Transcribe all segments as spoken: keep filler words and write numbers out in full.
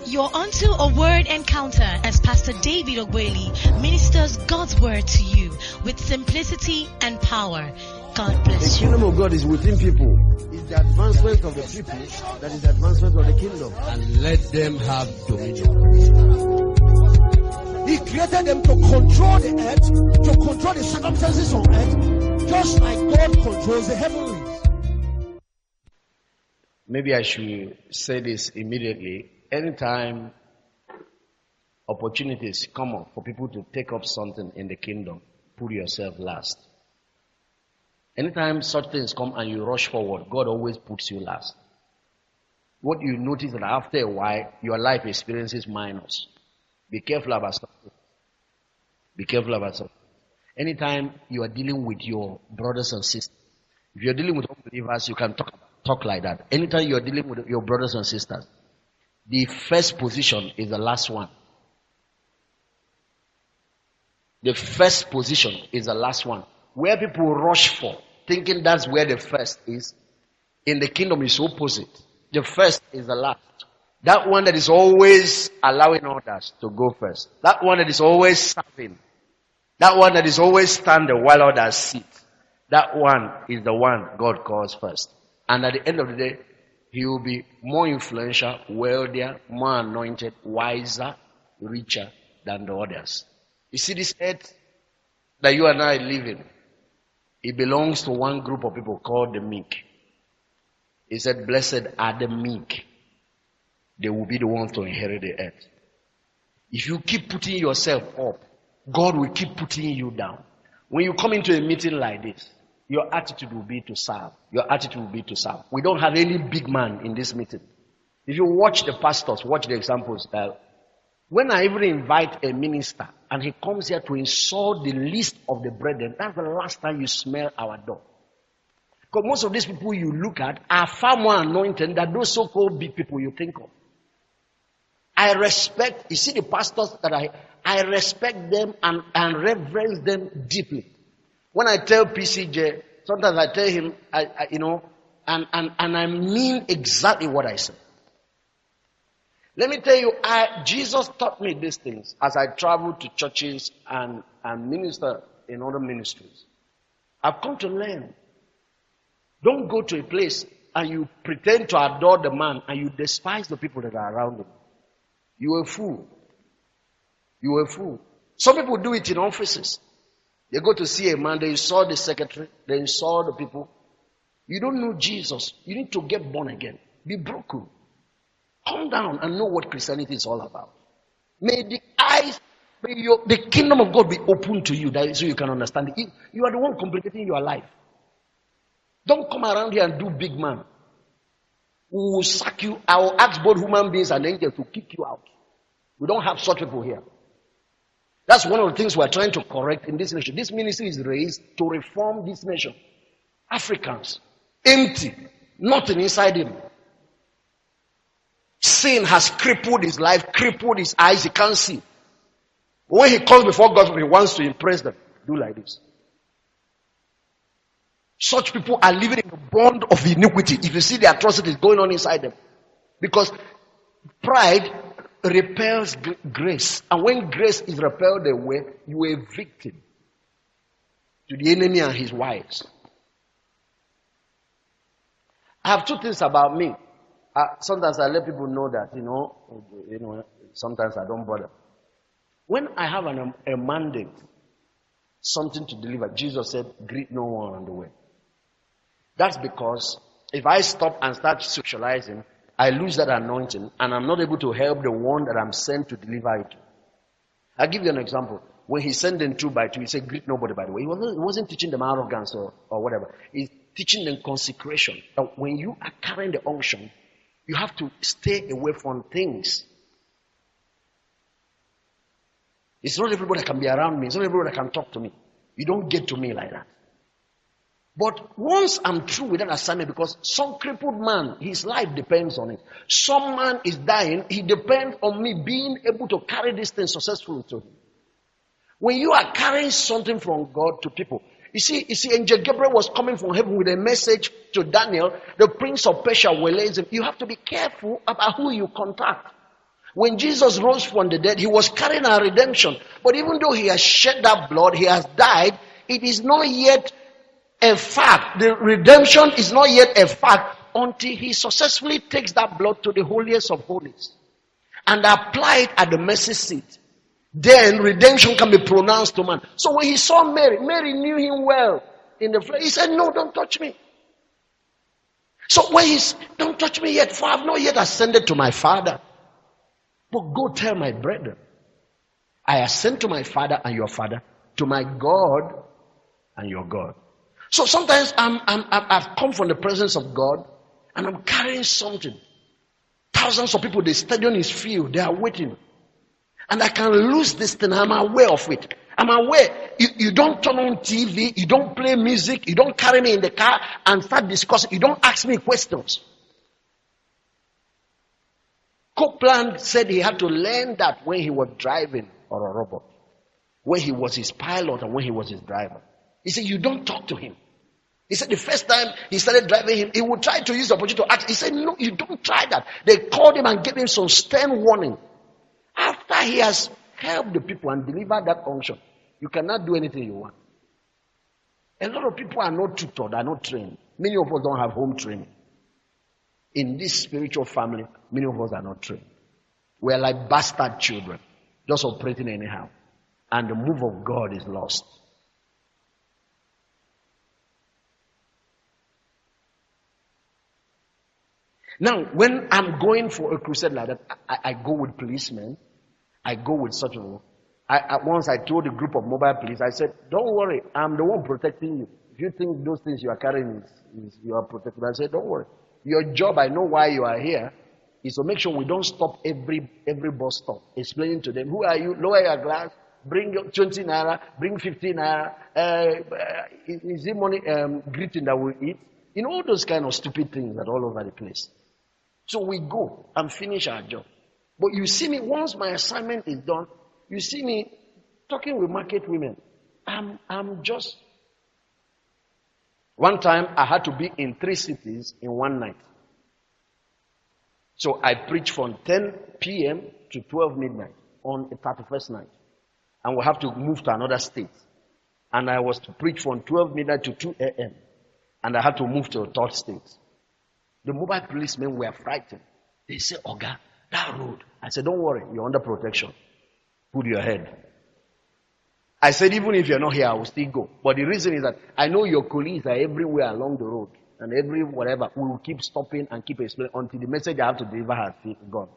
You're onto a word encounter as Pastor David Ogweli ministers God's word to you with simplicity and power. God bless The you. kingdom of God is within people. It's the advancement of the people that is the advancement of the kingdom. And let them have dominion. He created them to control the earth, to control the circumstances on earth, just like God controls the heavenlies. Maybe I should say this immediately. Anytime opportunities come up for people to take up something in the kingdom, put yourself last. Anytime such things come and you rush forward, God always puts you last. What you notice that after a while, your life experiences minus. Be careful about something. Be careful about something. Anytime you are dealing with your brothers and sisters, if you're dealing with unbelievers, you can talk, talk like that. Anytime you're dealing with your brothers and sisters, the first position is the last one. The first position is the last one. Where people rush for, thinking that's where the first is, in the kingdom is opposite. The first is the last. That one that is always allowing others to go first. That one that is always serving. That one that is always standing while others sit. That one is the one God calls first. And at the end of the day, he will be more influential, wealthier, more anointed, wiser, richer than the others. You see this earth that you and I live in, it belongs to one group of people called the meek. He said, blessed are the meek. They will be the ones to inherit the earth. If you keep putting yourself up, God will keep putting you down. When you come into a meeting like this, your attitude will be to serve. Your attitude will be to serve. We don't have any big man in this meeting. If you watch the pastors, watch the examples. Uh, when I even invite a minister and he comes here to insult the least of the brethren, that's the last time you smell our door. Because most of these people you look at are far more anointed than those so-called big people you think of. I respect, you see the pastors that I, I respect them and, and reverence them deeply. When I tell P C J, sometimes I tell him, I, I, you know, and, and, and I mean exactly what I say. Let me tell you, I, Jesus taught me these things as I travel to churches and, and minister in other ministries. I've come to learn. Don't go to a place and you pretend to adore the man and you despise the people that are around him. You are a fool. You are a fool. Some people do it in offices. They go to see a man, they insult the secretary, they insult the people. You don't know Jesus. You need to get born again. Be broken. Calm down and know what Christianity is all about. May the eyes, may your, the kingdom of God be open to you that, so you can understand it. You are the one complicating your life. Don't come around here and do big man. We will sack you. I will ask both human beings and angels to kick you out. We don't have such people here. That's one of the things we're trying to correct in this nation. This ministry is raised to reform this nation. Africans, empty, nothing inside him. Sin has crippled his life, crippled his eyes, he can't see. When he comes before God, he wants to impress them. Do like this. Such people are living in the bond of iniquity. If you see the atrocities going on inside them. Because pride repels grace. And when grace is repelled away, you are a victim to the enemy and his wives. I have two things about me. Uh, sometimes I let people know that, you know, you know, sometimes I don't bother. When I have an, a mandate, something to deliver, Jesus said, greet no one on the way. That's because if I stop and start socializing, I lose that anointing and I'm not able to help the one that I'm sent to deliver it to. I'll give you an example. When he sent them two by two, he said, greet nobody, by the way. He wasn't, he wasn't teaching them arrogance or, or whatever. He's teaching them consecration. That when you are carrying the unction, you have to stay away from things. It's not everybody that can be around me. It's not everybody that can talk to me. You don't get to me like that. But once I'm through with that assignment, because some crippled man, his life depends on it. Some man is dying, he depends on me being able to carry this thing successfully to him. When you are carrying something from God to people, you see, you see, Angel Gabriel was coming from heaven with a message to Daniel. The prince of Persia will raise him. You have to be careful about who you contact. When Jesus rose from the dead, he was carrying our redemption. But even though he has shed that blood, he has died, it is not yet a fact. The redemption is not yet a fact until he successfully takes that blood to the holiest of holies and apply it at the mercy seat. Then redemption can be pronounced to man. So when he saw Mary, Mary knew him well in the flesh. He said, no, don't touch me. So when he's, don't touch me yet, for I have not yet ascended to my Father. But go tell my brethren, I ascend to my Father and your Father, to my God and your God. So sometimes I'm, I'm, I've come from the presence of God and I'm carrying something. Thousands of people, the stadium is filled, they are waiting. And I can lose this thing, I'm aware of it. I'm aware. You, you don't turn on T V, you don't play music, you don't carry me in the car and start discussing, you don't ask me questions. Copeland said he had to learn that when he was driving or a robot, when he was his pilot and when he was his driver. He said, you don't talk to him. He said the first time he started driving him, he would try to use the opportunity to ask. He said, no, you don't try that. They called him and gave him some stern warning. After he has helped the people and delivered that unction, you cannot do anything you want. A lot of people are not tutored, are not trained. Many of us don't have home training. In this spiritual family, many of us are not trained. We are like bastard children, just operating anyhow. And the move of God is lost. Now, when I'm going for a crusade like that, I, I go with policemen. I go with such a I, I Once I told a group of mobile police, I said, don't worry, I'm the one protecting you. If you think those things you are carrying is, is you are protected, I said, don't worry. Your job, I know why you are here, is to make sure we don't stop every every bus stop. Explaining to them, who are you? Lower your glass, bring your twenty naira, bring fifteen naira. Uh, is it money um, greeting that we eat? You know, all those kind of stupid things that are all over the place. So we go and finish our job. But you see me, once my assignment is done, you see me talking with market women. I'm, I'm just... One time, I had to be in three cities in one night. So I preached from ten p.m. to twelve midnight on the thirty-first night. And we have to move to another state. And I was to preach from twelve midnight to two a.m. And I had to move to a third state. The mobile policemen were frightened. They said, Oga, that road. I said, don't worry, you're under protection. Put your head. I said, even if you're not here, I will still go. But the reason is that I know your colleagues are everywhere along the road. And every whatever, we will keep stopping and keep explaining until the message I have to deliver has gone.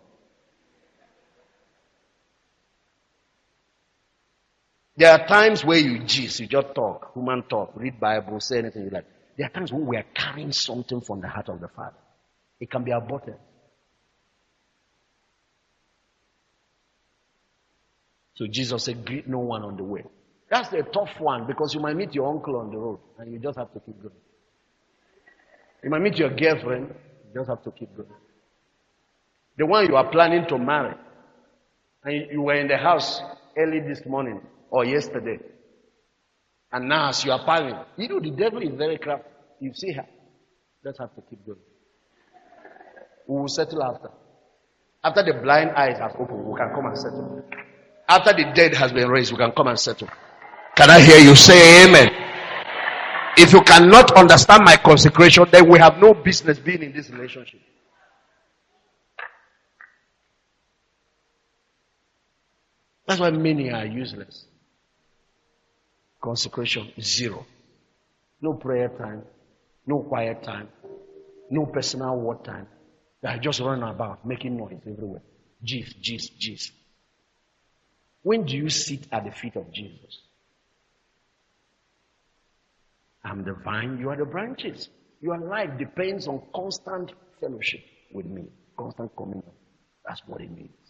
There are times where you gist, you just talk, human talk, read Bible, say anything you like. There are times when we are carrying something from the heart of the Father. It can be aborted. So Jesus said, greet no one on the way. That's a tough one because you might meet your uncle on the road and you just have to keep going. You might meet your girlfriend, you just have to keep going. The one you are planning to marry, and you were in the house early this morning or yesterday, and now as you are planning, you know the devil is very crafty. You see her, just have to keep going. We will settle after. After the blind eyes have opened, we can come and settle. After the dead has been raised, we can come and settle. Can I hear you say amen? If you cannot understand my consecration, then we have no business being in this relationship. That's why many are useless. Consecration, zero. No prayer time, no quiet time, no personal word time. They are just running about, making noise everywhere. Gist, gist, gist. When do you sit at the feet of Jesus? I'm the vine, you are the branches. Your life depends on constant fellowship with me, constant communion. That's what it means.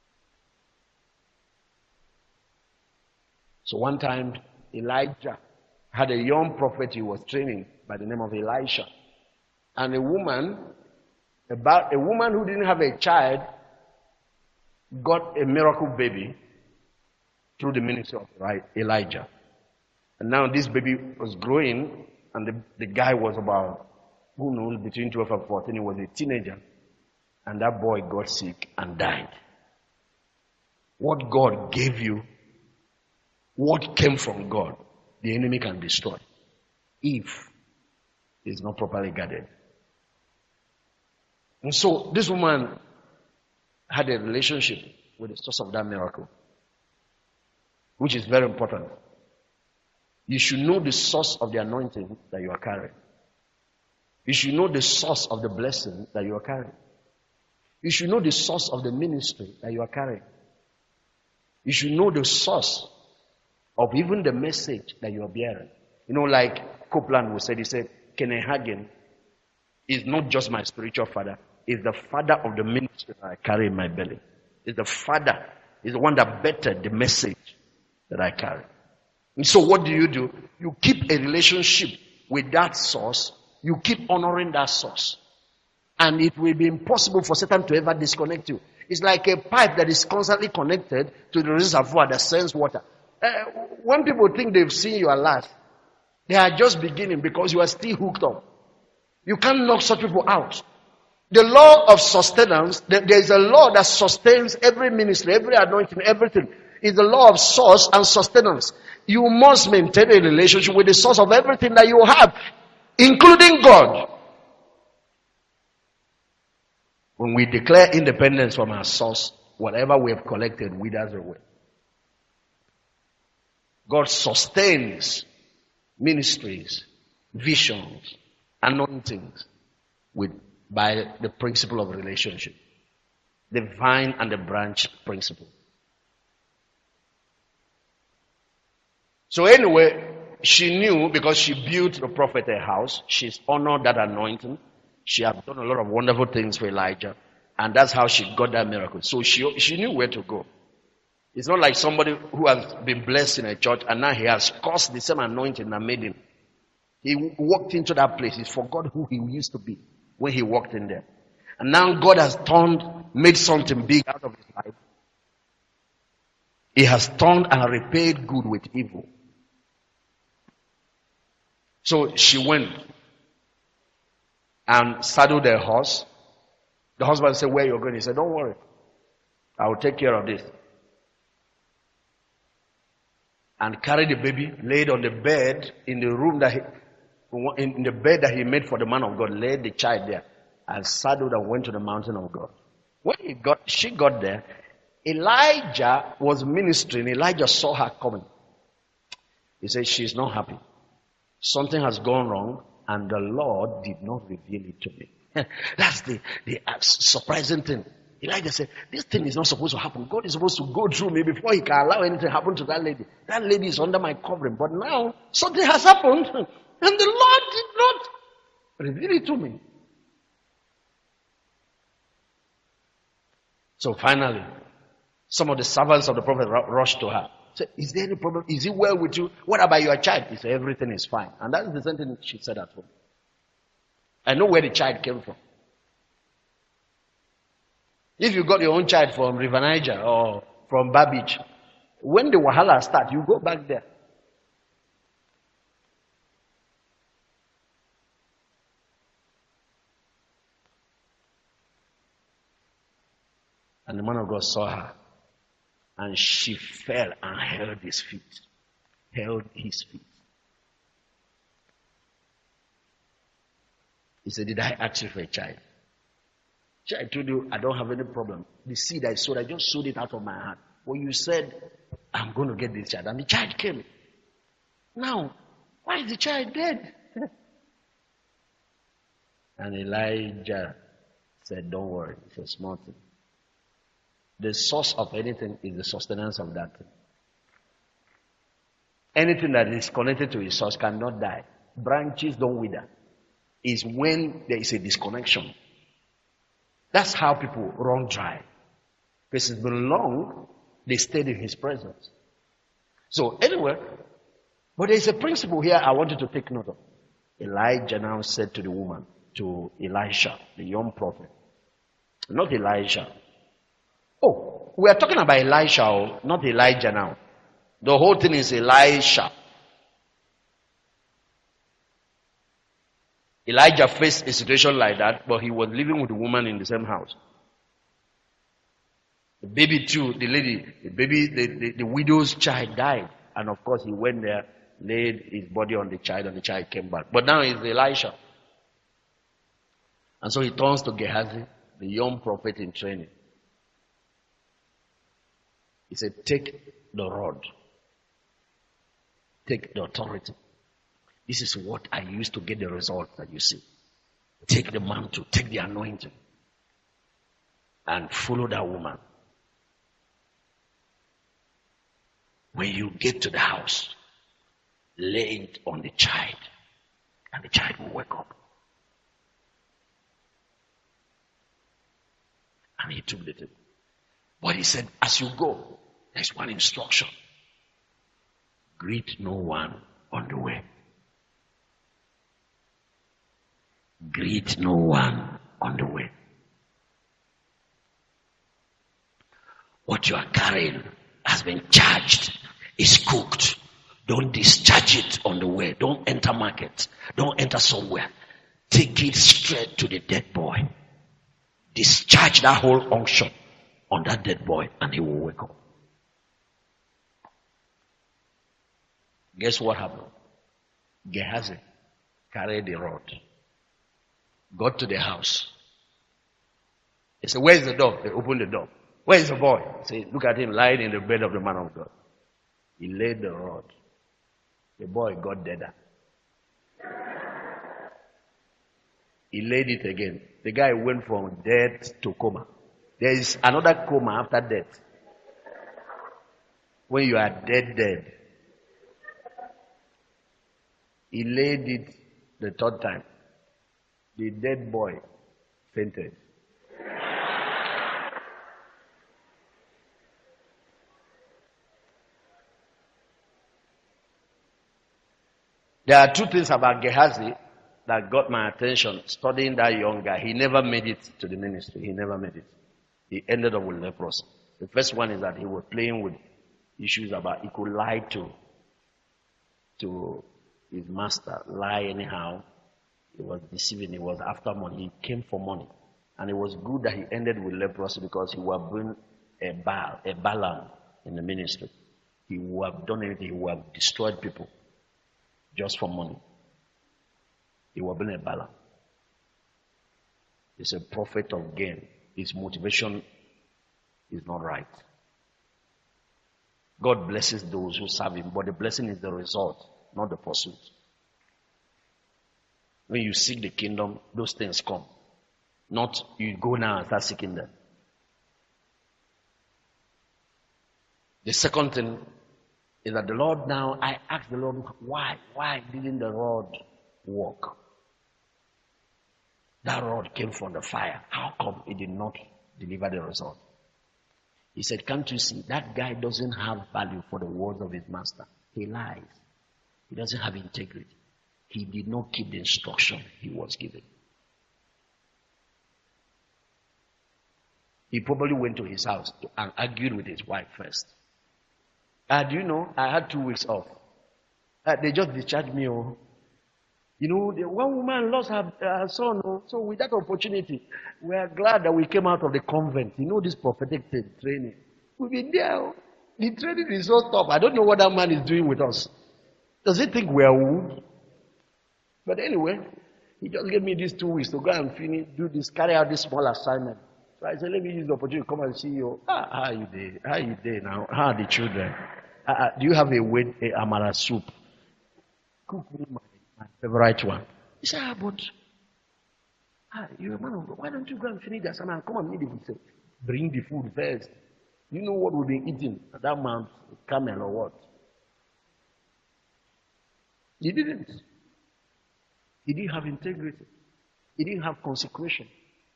So one time, Elijah had a young prophet he was training by the name of Elisha. And a woman, about a woman who didn't have a child, got a miracle baby through the ministry of Elijah. And now this baby was growing, and the, the guy was about, who knows, between twelve and fourteen. He was a teenager. And that boy got sick and died. what God gave you, what came from God, the enemy can destroy if it's not properly guarded. And so this woman had a relationship with the source of that miracle, which is very important. You should know the source of the anointing that you are carrying. You should know the source of the blessing that you are carrying. You should know the source of the ministry that you are carrying. You should know the source of even the message that you are bearing. You know, like Copeland would say, he said, Kenneth Hagin is not just my spiritual father, he's the father of the ministry that I carry in my belly. He's the father, he's the one that bettered the message that I carry. And so what do you do? You keep a relationship with that source. You keep honoring that source. And it will be impossible for Satan to ever disconnect you. It's like a pipe that is constantly connected to the reservoir that sends water. Uh, when people think they've seen your last, they are just beginning because you are still hooked up. You can't knock such people out. The law of sustenance, there is a law that sustains every ministry, every anointing, everything. It's the law of source and sustenance. You must maintain a relationship with the source of everything that you have, including God. When we declare independence from our source, whatever we have collected withers away. God sustains ministries, visions, anointings with by the principle of relationship. The vine and the branch principle. So anyway, she knew because she built the prophet a house. She's honored that anointing. She has done a lot of wonderful things for Elijah. And that's how she got that miracle. So she, she knew where to go. It's not like somebody who has been blessed in a church and now he has caused the same anointing that made him. He walked into that place. He forgot who he used to be when he walked in there. And now God has turned, made something big out of his life. He has turned and repaid good with evil. So she went and saddled her horse. The husband said, where are you going? He said, don't worry. I will take care of this. And carried the baby, laid on the bed in the room that he, in the bed that he made for the man of God, laid the child there and saddled and went to the mountain of God. When he got, she got there, Elijah was ministering. Elijah saw her coming. He said, she's not happy. Something has gone wrong and the Lord did not reveal it to me. That's the, the surprising thing. Elijah said, this thing is not supposed to happen. God is supposed to go through me before he can allow anything to happen to that lady. That lady is under my covering. But now, something has happened. And the Lord did not reveal it to me. So finally, some of the servants of the prophet rushed to her. Said, is there any problem? Is it well with you? What about your child? He said, everything is fine. And that is the same thing she said at home. I know where the child came from. If you got your own child from River Niger or from Babbage, when the wahala starts, you go back there. And the man of God saw her. And she fell and held his feet. Held his feet. He said, did I ask you for a child? I told you, I don't have any problem. The seed I sowed, I just sowed it out of my heart. Well, you said, I'm going to get this child. And the child came. Now, why is the child dead? And Elijah said, don't worry. It's a small thing. The source of anything is the sustenance of that thing. Anything that is connected to its source cannot die. Branches don't wither. It's when there is a disconnection. That's how people run dry. Because it's been long, they stayed in his presence. So anyway, but there's a principle here I want you to take note of. Elijah now said to the woman, to Elisha, the young prophet, not Elijah. Oh, we are talking about Elisha, not Elijah now. The whole thing is Elisha. Elijah faced a situation like that, but he was living with the woman in the same house. The baby too, the lady, the baby, the, the, the widow's child died. And of course he went there, laid his body on the child, and the child came back. But now it's Elisha. And so he turns to Gehazi, the young prophet in training. He said, take the rod. Take the authority. This is what I used to get the results that you see. Take the mantle, take the anointing, and follow that woman. When you get to the house, lay it on the child, and the child will wake up. And he took the thing. But he said, as you go, there's one instruction. Greet no one on the way. Greet no one on the way. What you are carrying has been charged, is cooked. Don't discharge it on the way. Don't enter market. Don't enter somewhere. Take it straight to the dead boy. Discharge that whole unction on that dead boy, and he will wake up. Guess what happened? Gehazi carried the rod, got to the house. He said, where's the dog? They opened the door. Where is the boy? He said, look at him lying in the bed of the man of God. He laid the rod. The boy got deader. He laid it again. The guy went from death to coma. There is another coma after death. When you are dead, dead. He laid it the third time. The dead boy fainted. There are two things about Gehazi that got my attention studying that young guy. He never made it to the ministry. He never made it. He ended up with leprosy. The first one is that he was playing with issues about he could lie to, to his master, lie anyhow. He was deceiving. He was after money. He came for money. And it was good that he ended with leprosy because he would have been a Baal, a Balaam in the ministry. He would have done anything. He would have destroyed people just for money. He would have been a Balaam. He's a prophet of gain. His motivation is not right. God blesses those who serve him, but the blessing is the result, not the pursuit. When you seek the kingdom, those things come. Not you go now and start seeking them. The second thing is that the Lord now, I asked the Lord, why? Why didn't the rod work? That rod came from the fire. How come it did not deliver the result? He said, can't you see? That guy doesn't have value for the words of his master. He lies. He doesn't have integrity. He did not keep the instruction he was given. He probably went to his house and argued with his wife first. Uh, do you know, I had two weeks off. Uh, they just discharged me. Oh. You know, the one woman lost her, her son. Oh. So with that opportunity, we are glad that we came out of the convent. You know, this prophetic training. We've been there. Oh. The training is so tough. I don't know what that man is doing with us. Does he think we are wood? But anyway, he just gave me these two weeks to go and finish, do this, carry out this small assignment. So I said, let me use the opportunity to come and see you. Ah, how are you there? How are you there now? How are the children? Uh, uh, do you have a wet a amara soup? Cook me my, my favorite one. He said, ah, but ah, you're a man of God. Why don't you go and finish the assignment and come and meet the food? Say, bring the food first. You know what we've been eating at that Mount Camel or what? He didn't. He didn't have integrity. He didn't have consecration.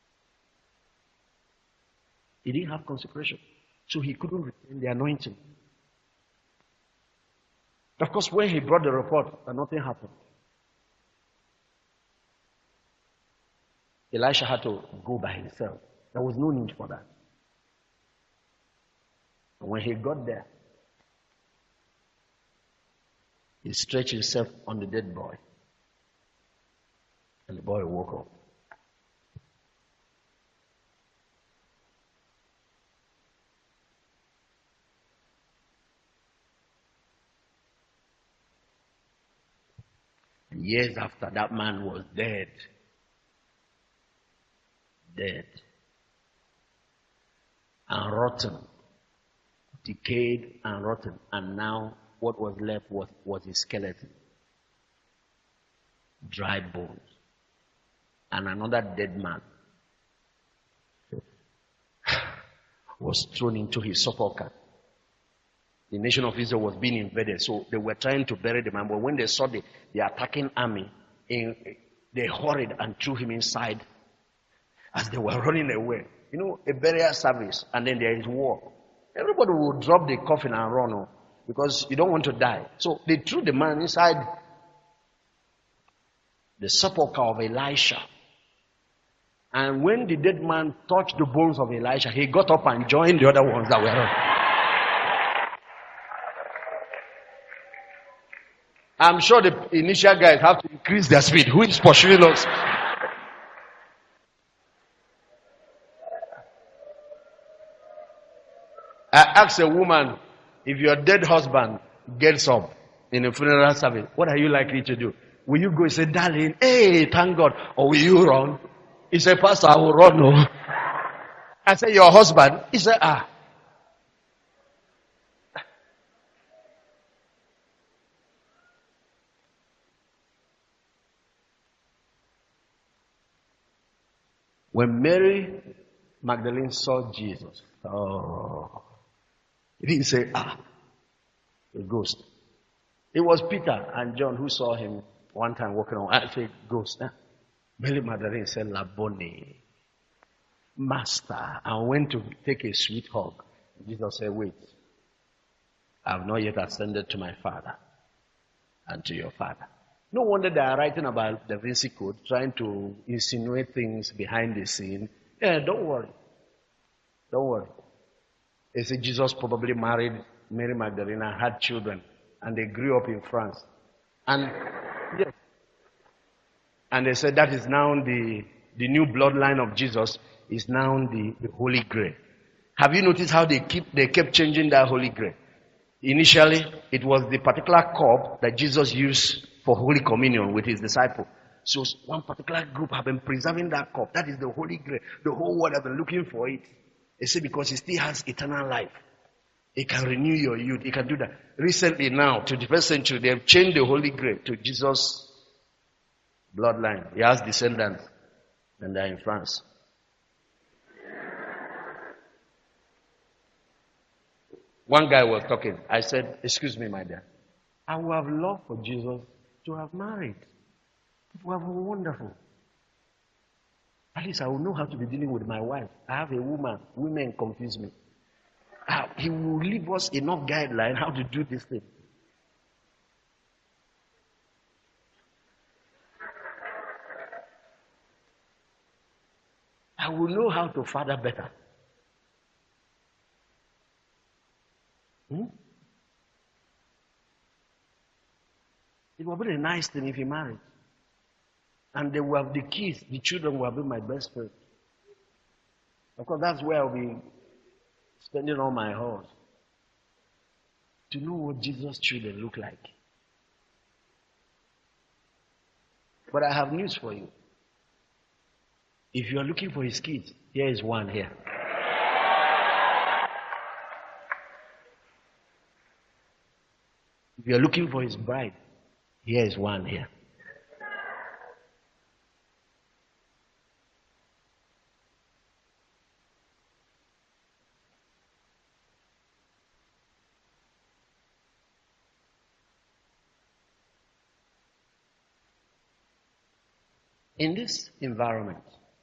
He didn't have consecration. So he couldn't retain the anointing. Of course, when he brought the report, nothing happened. Elisha had to go by himself. There was no need for that. And when he got there, he stretched himself on the dead boy. And the boy woke up. Years after, that man was dead. Dead. And rotten. Decayed and rotten. And now what was left was, was his skeleton. Dry bones. And another dead man was thrown into his sepulchre. The nation of Israel was being invaded, so they were trying to bury the man. But when they saw the, the attacking army, in, they hurried and threw him inside as they were running away. You know, a burial service, and then there is war. Everybody will drop the coffin and run, oh, because you don't want to die. So they threw the man inside the sepulchre of Elisha. And when the dead man touched the bones of Elisha, he got up and joined the other ones that were on. I'm sure the initial guys have to increase their speed. Who is pursuing us? I asked a woman, if your dead husband gets up in a funeral service, what are you likely to do? Will you go and say, darling, hey, thank God? Or will you run? He said, Pastor, I will run. No. I said, your husband? He said, ah. When Mary Magdalene saw Jesus, oh, he didn't say, ah, a ghost. It was Peter and John who saw him one time walking on. I said, ghost. Huh? Mary Magdalene said, Laboni, Master, and went to take a sweet hug. Jesus said, wait, I have not yet ascended to my Father and to your Father. No wonder they are writing about Da Vinci Code, trying to insinuate things behind the scene. Yeah, don't worry. Don't worry. They say Jesus probably married Mary Magdalene and had children, and they grew up in France. And yes, and they said that is now the, the new bloodline of Jesus is now the, the Holy Grail. Have you noticed how they keep they kept changing that Holy Grail? Initially, it was the particular cup that Jesus used for Holy Communion with his disciples. So one particular group have been preserving that cup. That is the Holy Grail. The whole world has been looking for it. They say because it still has eternal life. It can renew your youth. It can do that. Recently now, to the first century, they have changed the Holy Grail to Jesus' bloodline. He has descendants, and they're in France. One guy was talking. I said, excuse me, my dear. I would have loved for Jesus to have married. It would have been wonderful. At least I will know how to be dealing with my wife. I have a woman. Women confuse me. Uh, he will leave us enough guideline how to do this thing. I will know how to father better. Hmm? It will be a nice thing if he married. And they will have the kids, the children will be my best friend. Of course, that's where I'll be spending all my hours. To know what Jesus' children look like. But I have news for you. If you are looking for his kids, here is one here. If you are looking for his bride, here is one here. In this environment,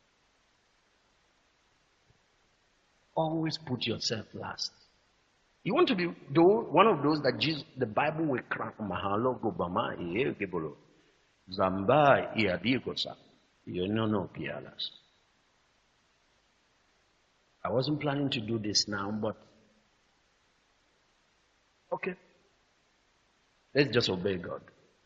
always put yourself last. You want to be one of those that Jesus, the Bible will crack. Mahalo gobama iyegebolo, zamba iadigosa, yonono pialas. I wasn't planning to do this now, but okay, let's just obey God.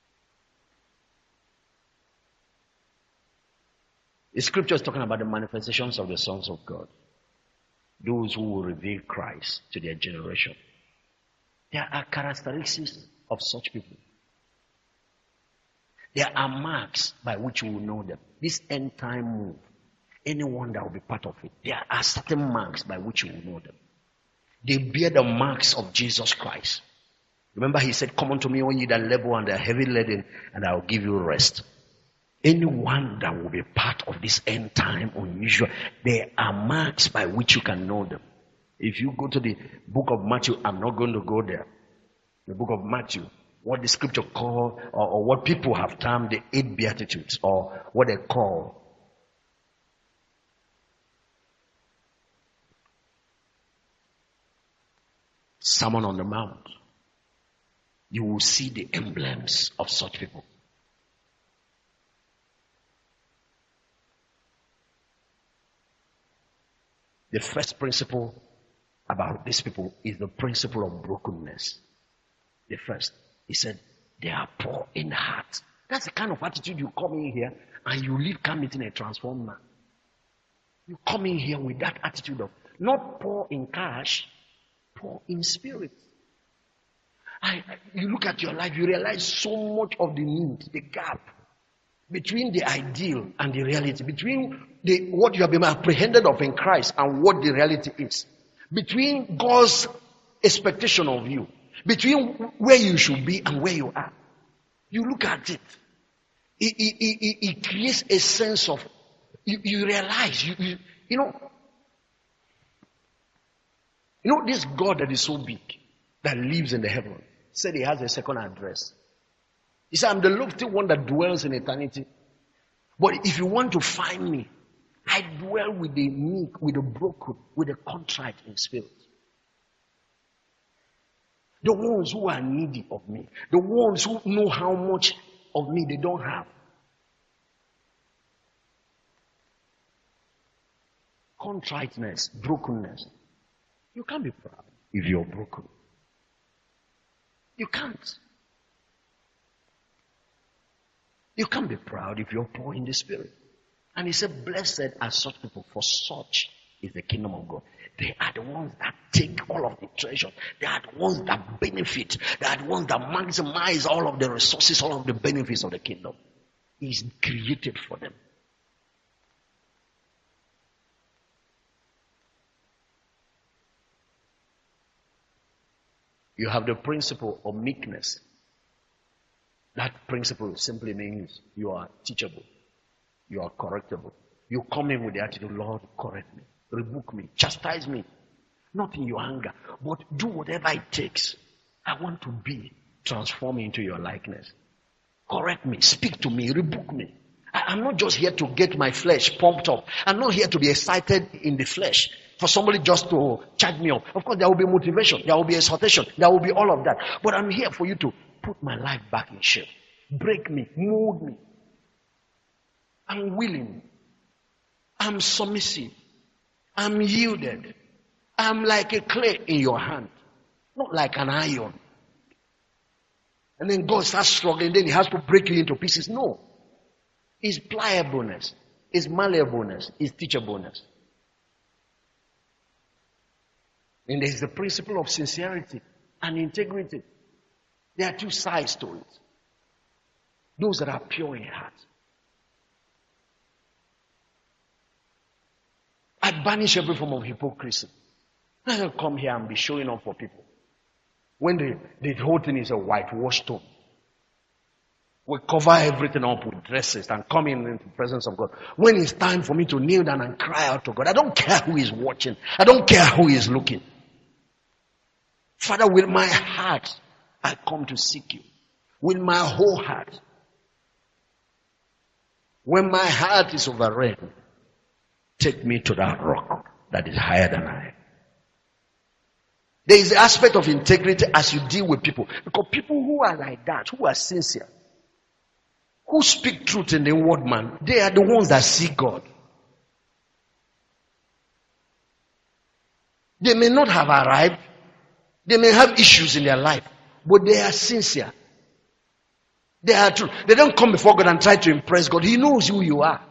The scripture is talking about the manifestations of the sons of God. Those who will reveal Christ to their generation. There are characteristics of such people. There are marks by which you will know them. This end time move, anyone that will be part of it, there are certain marks by which you will know them. They bear the marks of Jesus Christ. Remember, he said, "Come unto me, all ye that labor and are heavy laden, and I will give you rest." Anyone that will be part of this end time unusual, there are marks by which you can know them. If you go to the book of Matthew, I'm not going to go there. The book of Matthew, what the scripture call, or, or what people have termed the eight beatitudes, or what they call Sermon on the Mount, you will see the emblems of such people. The first principle about these people is the principle of brokenness. The first, he said, they are poor in heart. That's the kind of attitude you come in here and you leave camp meeting a transformed man. You come in here with that attitude of not poor in cash, poor in spirit. I, you look at your life, you realize so much of the need, the gap between the ideal and the reality, between the what you have been apprehended of in Christ and what the reality is, between God's expectation of you, between where you should be and where you are. You look at it, it, it, it, it creates a sense of, you, you realize, you, you, you know, you know this God that is so big, that lives in the heavens, said he has a second address. He said, "I'm the lofty one that dwells in eternity. But if you want to find me, I dwell with the meek, with the broken, with the contrite in spirit." The ones who are needy of me, the ones who know how much of me they don't have. Contriteness, brokenness. You can't be proud if you're broken. You can't. You can't be proud if you're poor in the spirit. And he said, "Blessed are such people, for such is the kingdom of God." They are the ones that take all of the treasure. They are the ones that benefit. They are the ones that maximize all of the resources, all of the benefits of the kingdom. He's created for them. You have the principle of meekness. That principle simply means you are teachable. You are correctable. You come in with the attitude, "Lord, correct me, rebuke me, chastise me." Not in your anger, but do whatever it takes. I want to be transformed into your likeness. Correct me, speak to me, rebuke me. I, I'm not just here to get my flesh pumped up. I'm not here to be excited in the flesh for somebody just to charge me up. Of course, there will be motivation, there will be exhortation, there will be all of that. But I'm here for you to put my life back in shape. Break me, mold me. I'm willing. I'm submissive. I'm yielded. I'm like a clay in your hand, not like an iron. And then God starts struggling, then he has to break you into pieces. No. It's pliableness. It's malleableness. It's teachableness. And there's the principle of sincerity and integrity. There are two sides to it. Those that are pure in heart. I banish every form of hypocrisy. I don't come here and be showing off for people. When the, the whole thing is a whitewashed stone. We cover everything up with dresses and come in into the presence of God. When it's time for me to kneel down and cry out to God, I don't care who is watching. I don't care who is looking. Father, with my heart, I come to seek you. With my whole heart. When my heart is overrun, take me to that rock that is higher than I. There is the aspect of integrity as you deal with people. Because people who are like that, who are sincere, who speak truth in the word, man, they are the ones that see God. They may not have arrived. They may have issues in their life. But they are sincere. They are true. They don't come before God and try to impress God. He knows who you are.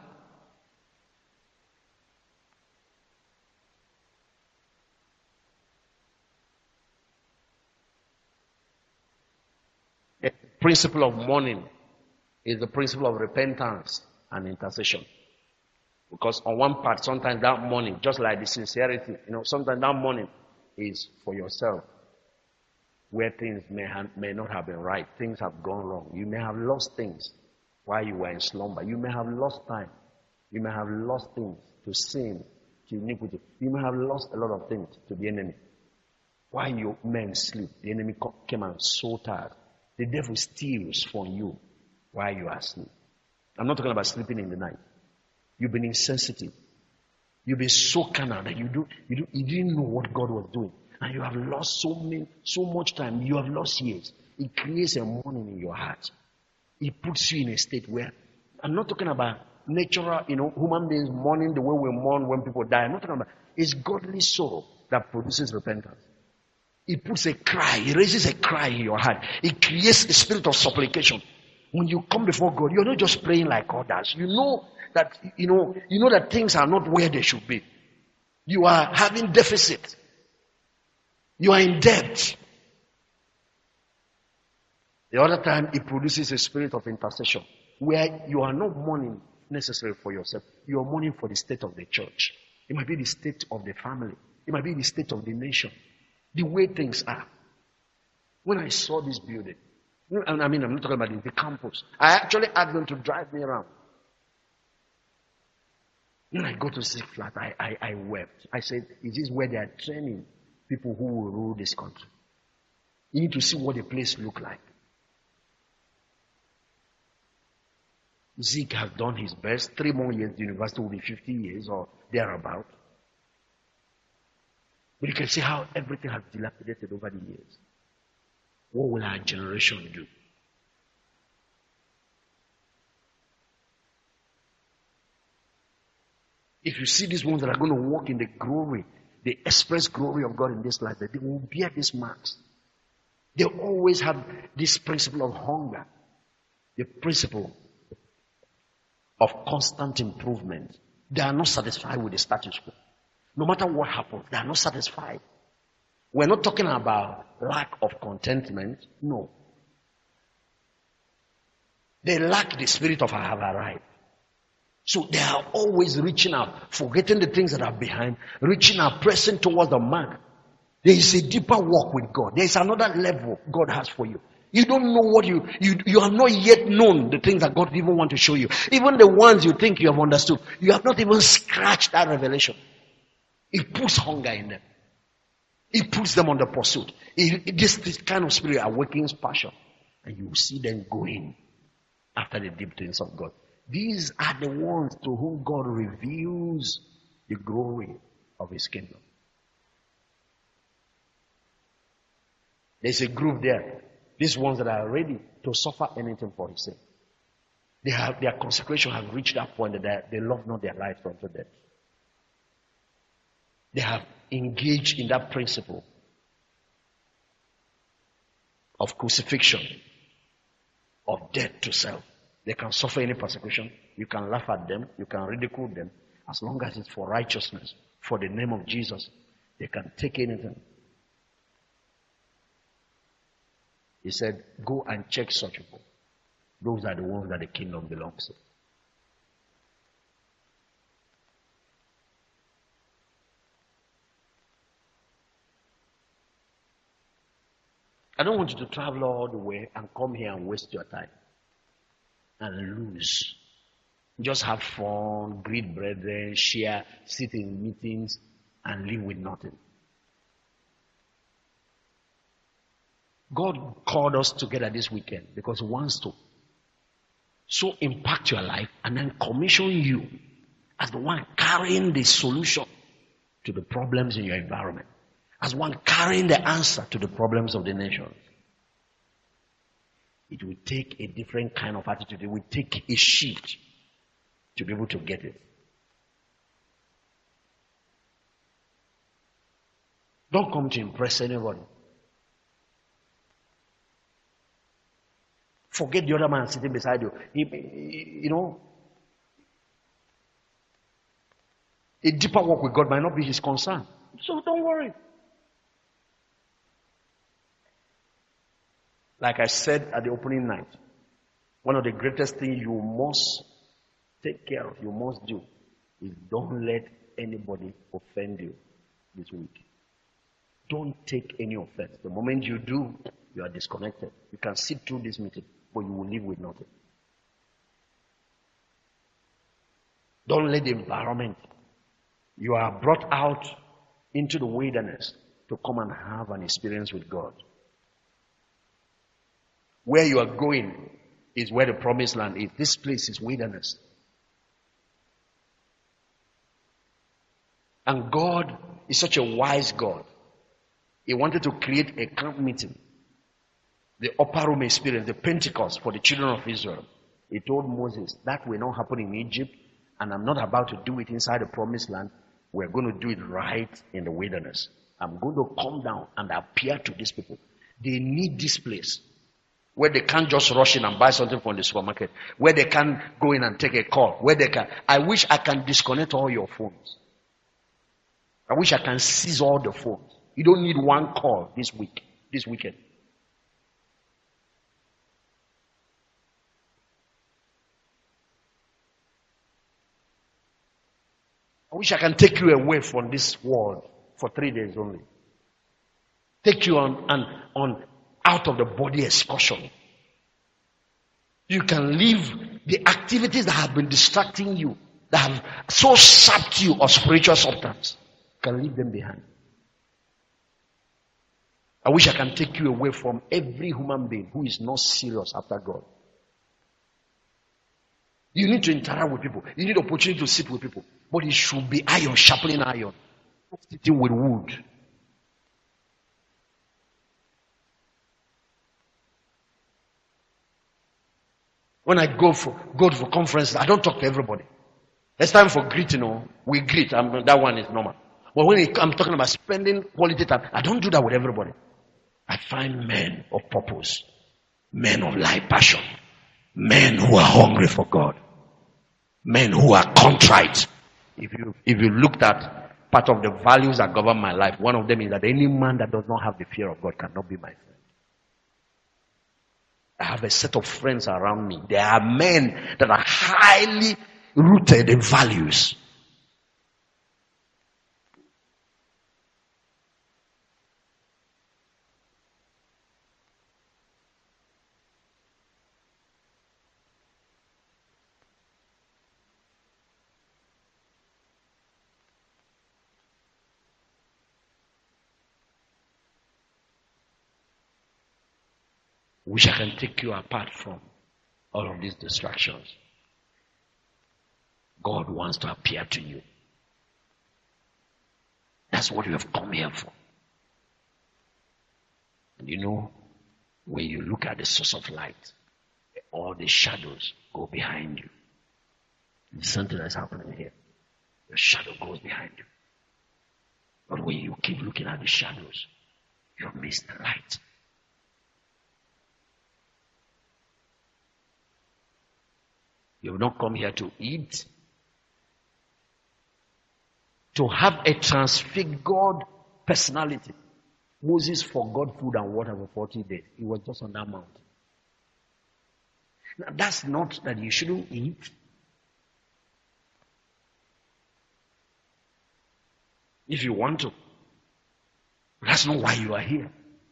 The principle of mourning is the principle of repentance and intercession. Because on one part, sometimes that morning, just like the sincerity, you know, sometimes that morning is for yourself. Where things may, have, may not have been right. Things have gone wrong. You may have lost things while you were in slumber. You may have lost time. You may have lost things to sin, to iniquity. You may have lost a lot of things to the enemy. While your men sleep, the enemy came and so tired. The devil steals from you while you are asleep. I'm not talking about sleeping in the night. You've been insensitive. You've been so carnal that you do you do you didn't know what God was doing. And you have lost so many, so much time. You have lost years. It creates a mourning in your heart. It puts you in a state where, I'm not talking about natural, you know, human beings mourning the way we mourn when people die. I'm not talking about, it's godly sorrow that produces repentance. It puts a cry, it raises a cry in your heart. It creates a spirit of supplication. When you come before God, you're not just praying like others. You know that, you know, you know that things are not where they should be. You are having deficit. You are in debt. The other time, it produces a spirit of intercession where you are not mourning necessarily for yourself. You are mourning for the state of the church. It might be the state of the family. It might be the state of the nation. The way things are. When I saw this building, I mean, I'm not talking about the campus. I actually asked them to drive me around. When I go to Six Flags, I, I, I wept. I said, is this where they are training people who will rule this country? You need to see what the place look like. Zeke has done his best. Three more years, the university will be fifty years or thereabout. But you can see how everything has dilapidated over the years. What will our generation do? If you see these ones that are going to walk in the glory, the express glory of God in this life, that they will bear these marks. They always have this principle of hunger, the principle of constant improvement. They are not satisfied with the status quo. No matter what happens, they are not satisfied. We're not talking about lack of contentment. No. They lack the spirit of I have arrived. So they are always reaching out, forgetting the things that are behind, reaching out, pressing towards the mark. There is a deeper walk with God. There is another level God has for you. You don't know what you, you, you have not yet known the things that God even want to show you. Even the ones you think you have understood, you have not even scratched that revelation. It puts hunger in them. It puts them on the pursuit. It, it, this, this kind of spirit awakens passion. And you see them going after the deep things of God. These are the ones to whom God reveals the glory of His kingdom. There's a group there. These ones that are ready to suffer anything for His sake. They have, their consecration has reached that point that they, they love not their lives unto death. They have engaged in that principle of crucifixion, of death to self. They can suffer any persecution. You can laugh at them. You can ridicule them. As long as it's for righteousness, for the name of Jesus, they can take anything. He said, go and check such people. Those are the ones that the kingdom belongs to. I don't want you to travel all the way and come here and waste your time and lose. Just have fun, greet brethren, share, sit in meetings, and live with nothing. God called us together this weekend because He wants to so impact your life and then commission you as the one carrying the solution to the problems in your environment, as one carrying the answer to the problems of the nations. It will take a different kind of attitude. It will take a shift to be able to get it. Don't come to impress anybody. Forget the other man sitting beside you. He, he, you know, a deeper walk with God might not be his concern. So don't worry. Like I said at the opening night, One of the greatest things you must take care of, you must do, is don't let anybody offend you this week. Don't take any offense. The moment you do, you are disconnected. You can sit through this meeting, but you will leave with nothing. Don't let the environment. You are brought out into the wilderness to come and have an experience with God. Where you are going is where the promised land is. This place is wilderness. And God is such a wise God. He wanted to create a camp meeting. The upper room experience, the Pentecost for the children of Israel. He told Moses, that will not happen in Egypt, and I'm not about to do it inside the promised land. We're going to do it right in the wilderness. I'm going to come down and appear to these people. They need this place where they can't just rush in and buy something from the supermarket, where they can go in and take a call, where they can. I wish I can disconnect all your phones. I wish I can seize all the phones. You don't need one call this week, this weekend. I wish I can take you away from this world for three days only. Take you on an on out of the body excursion. You can leave the activities that have been distracting you, that have so sapped you of spiritual substance. You can leave them behind. I wish I can take you away from every human being who is not serious after God. You need to interact with people. You need opportunity to sit with people. But it should be iron, sharpening iron. Not sitting with wood. When I go for go for conferences, I don't talk to everybody. It's time for greeting. You know, we greet. I'm, that one is normal. But when it, I'm talking about spending quality time, I don't do that with everybody. I find men of purpose, men of life passion, men who are hungry for God, men who are contrite. If you if you looked at part of the values that govern my life, one of them is that any man that does not have the fear of God cannot be my friend. I have a set of friends around me. There are men that are highly rooted in values. Wish I can take you apart from all of these distractions. God wants to appear to you. That's what you have come here for. And you know, when you look at the source of light, all the shadows go behind you. There's something that's happening here. The shadow goes behind you. But when you keep looking at the shadows, you miss the light. You have not come here to eat, to have a transfigured personality. Moses forgot food and water for forty days. He was just on that mountain. Now, that's not that you shouldn't eat. If you want to. That's not why you are here.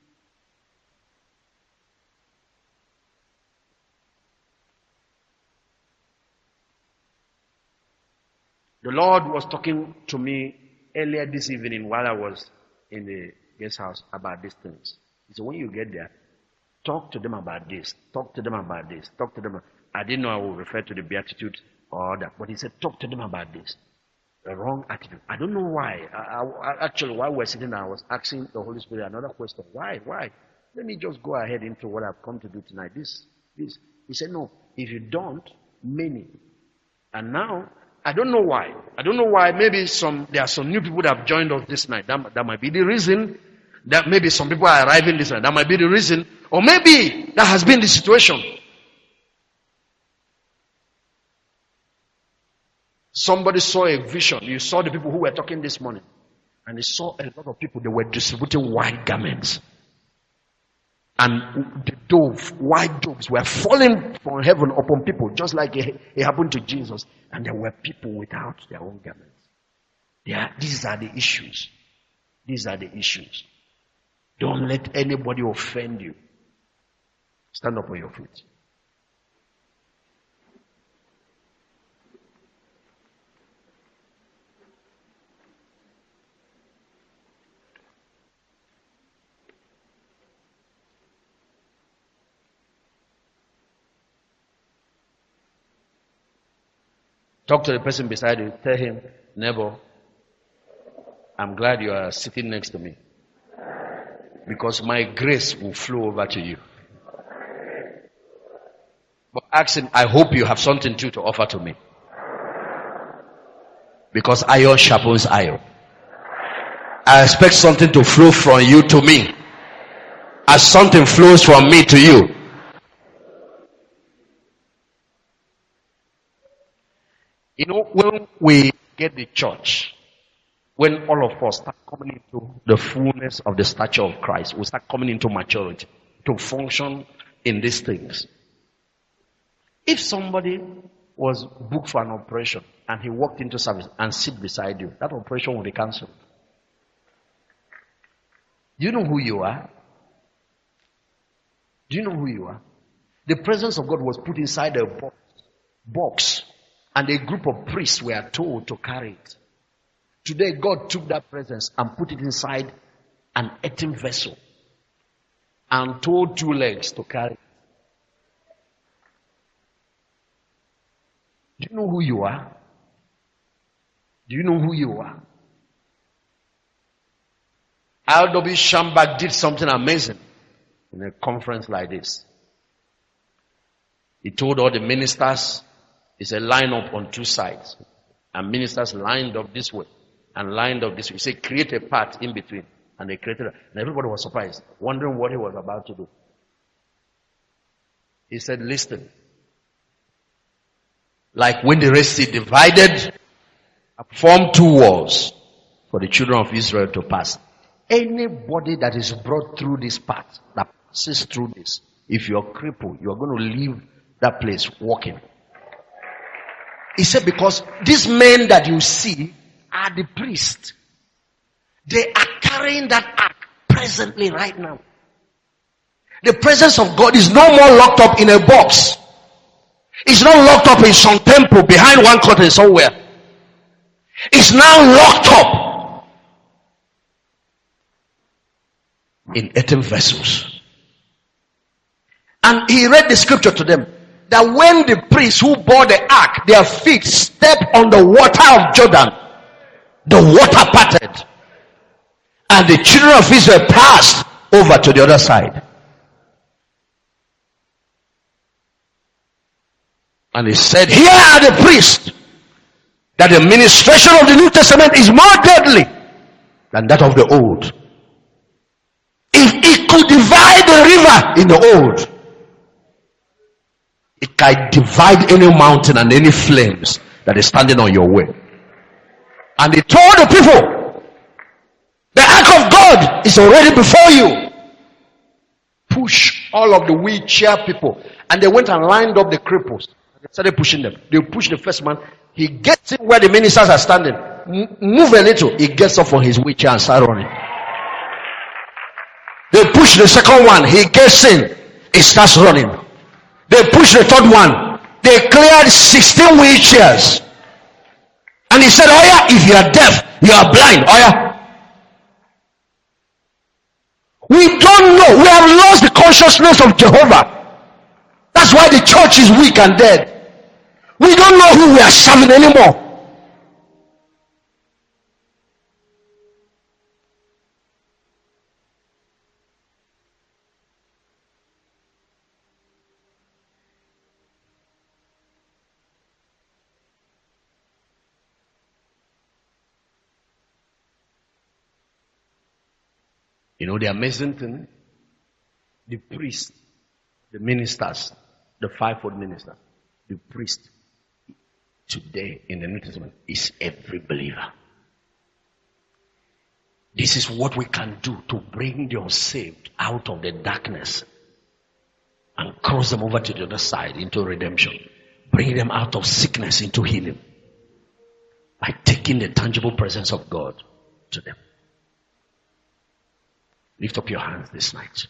The Lord was talking to me earlier this evening while I was in the guest house about these things. He said, when you get there, talk to them about this, talk to them about this, talk to them. I didn't know I would refer to the Beatitudes or that, but he said, talk to them about this. The wrong attitude. I don't know why. I, I, actually, while we were sitting there, I was asking the Holy Spirit another question. Why? Why? Let me just go ahead into what I've come to do tonight. This, this. He said, no, if you don't, many. And now, I don't know why. I don't know why. Maybe some there are some new people that have joined us this night. That, that might be the reason. That maybe some people are arriving this night. That might be the reason. Or maybe that has been the situation. Somebody saw a vision. You saw the people who were talking this morning. And they saw a lot of people. They were distributing white garments. And the dove, white doves, were falling from heaven upon people, just like it, it happened to Jesus. And there were people without their own garments. Yeah, these are the issues. These are the issues. Don't let anybody offend you. Stand up on your feet. Talk to the person beside you. Tell him, neighbor, I'm glad you are sitting next to me, because my grace will flow over to you. But ask him, I hope you have something too to offer to me. Because iron sharpens iron. I expect something to flow from you to me, as something flows from me to you. You know, when we get the church, when all of us start coming into the fullness of the stature of Christ, we start coming into maturity to function in these things. If somebody was booked for an operation and he walked into service and sit beside you, that operation will be cancelled. Do you know who you are? Do you know who you are? The presence of God was put inside a box, box and a group of priests were told to carry it. Today, God took that presence and put it inside an earthen vessel and told two legs to carry it. Do you know who you are? Do you know who you are? R W Schambach did something amazing in a conference like this. He told all the ministers, he said, line up on two sides. And ministers lined up this way and lined up this way. He said, create a path in between. And they created it. And everybody was surprised, wondering what he was about to do. He said, listen. Like when the Red Sea divided, formed two walls for the children of Israel to pass. Anybody that is brought through this path, that passes through this, if you're crippled, you're going to leave that place walking. He said, because these men that you see are the priests. They are carrying that ark presently right now. The presence of God is no more locked up in a box. It's not locked up in some temple behind one curtain somewhere. It's now locked up in earthen vessels. And he read the scripture to them, that when the priests who bore the ark, their feet stepped on the water of Jordan, the water parted, and the children of Israel passed over to the other side. And he said, here are the priests, that the ministration of the New Testament is more deadly than that of the old. If it could divide the river in the old, it can divide any mountain and any flames that is standing on your way. And he told the people, the ark of God is already before you. Push all of the wheelchair people. And they went and lined up the cripples. They started pushing them. They pushed the first man. He gets in where the ministers are standing. M- move a little. He gets up from his wheelchair and starts running. They push the second one. He gets in. He starts running. They push the third one. They cleared sixteen wheelchairs. And he said, oh yeah, if you are deaf, you are blind. Oh yeah. We don't know. We have lost the consciousness of Jehovah. That's why the church is weak and dead. We don't know who we are serving anymore. You know the amazing thing? The priest, the ministers, the fivefold ministers, the priest today in the New Testament is every believer. This is what we can do to bring the unsaved out of the darkness and cross them over to the other side into redemption. Bring them out of sickness into healing by taking the tangible presence of God to them. Lift up your hands this night.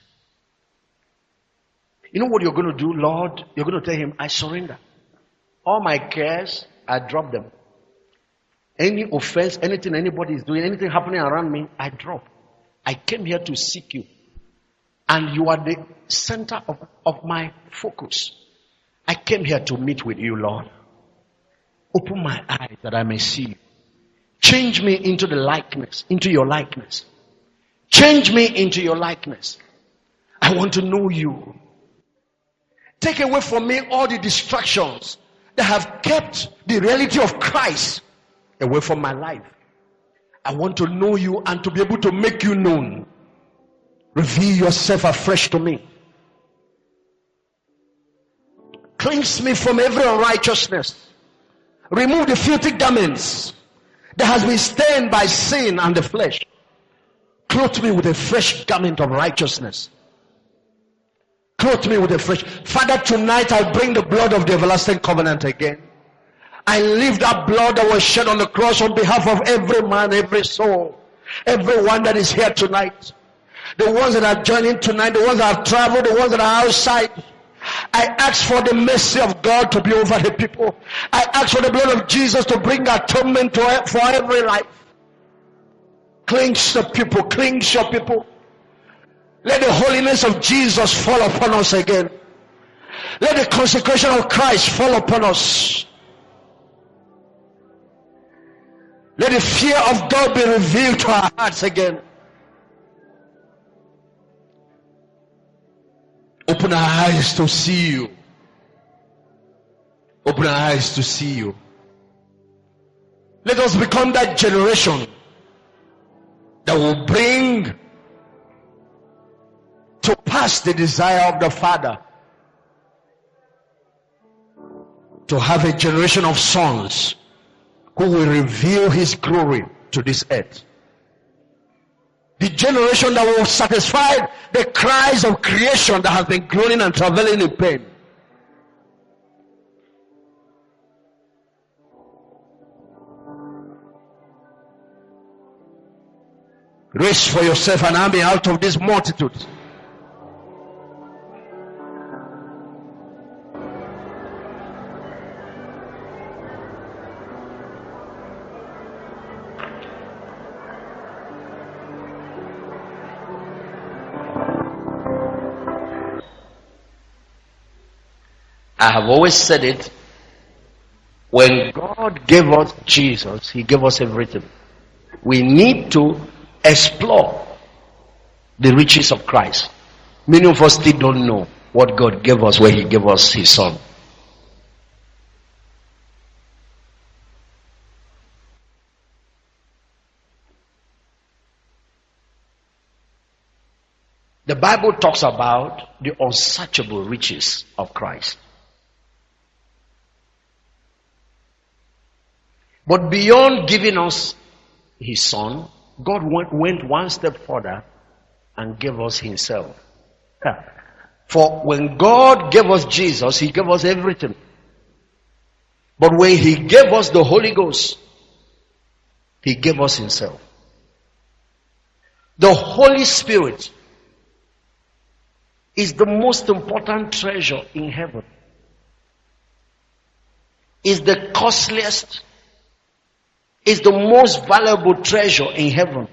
You know what you're going to do, Lord? You're going to tell him, I surrender. All my cares, I drop them. Any offense, anything anybody is doing, anything happening around me, I drop. I came here to seek you. And you are the center of, of my focus. I came here to meet with you, Lord. Open my eyes that I may see you. Change me into the likeness, into your likeness. Change me into your likeness. I want to know you. Take away from me all the distractions that have kept the reality of Christ away from my life. I want to know you and to be able to make you known. Reveal yourself afresh to me. Cleanse me from every unrighteousness. Remove the filthy garments that has been stained by sin and the flesh. Clothe me with a fresh garment of righteousness. Clothe me with a fresh. Father, tonight I bring the blood of the everlasting covenant again. I leave that blood that was shed on the cross on behalf of every man, every soul, everyone that is here tonight. The ones that are joining tonight, the ones that have traveled, the ones that are outside. I ask for the mercy of God to be over the people. I ask for the blood of Jesus to bring atonement to, for every life. Cleanse the people, cleanse your people. Let the holiness of Jesus fall upon us again. Let the consecration of Christ fall upon us. Let the fear of God be revealed to our hearts again. Open our eyes to see you. Open our eyes to see you. Let us become that generation that will bring to pass the desire of the Father. To have a generation of sons who will reveal his glory to this earth. The generation that will satisfy the cries of creation that has been groaning and travailing in pain. Raise for yourself an army out of this multitude. I have always said it. When God gave us Jesus, he gave us everything. We need to explore the riches of Christ. Many of us still don't know what God gave us when he gave us his son. The Bible talks about the unsearchable riches of Christ. But beyond giving us his son, God went, went one step further and gave us himself. For when God gave us Jesus, he gave us everything. But when he gave us the Holy Ghost, he gave us himself. The Holy Spirit is the most important treasure in heaven. Is the costliest, is the most valuable treasure in heaven.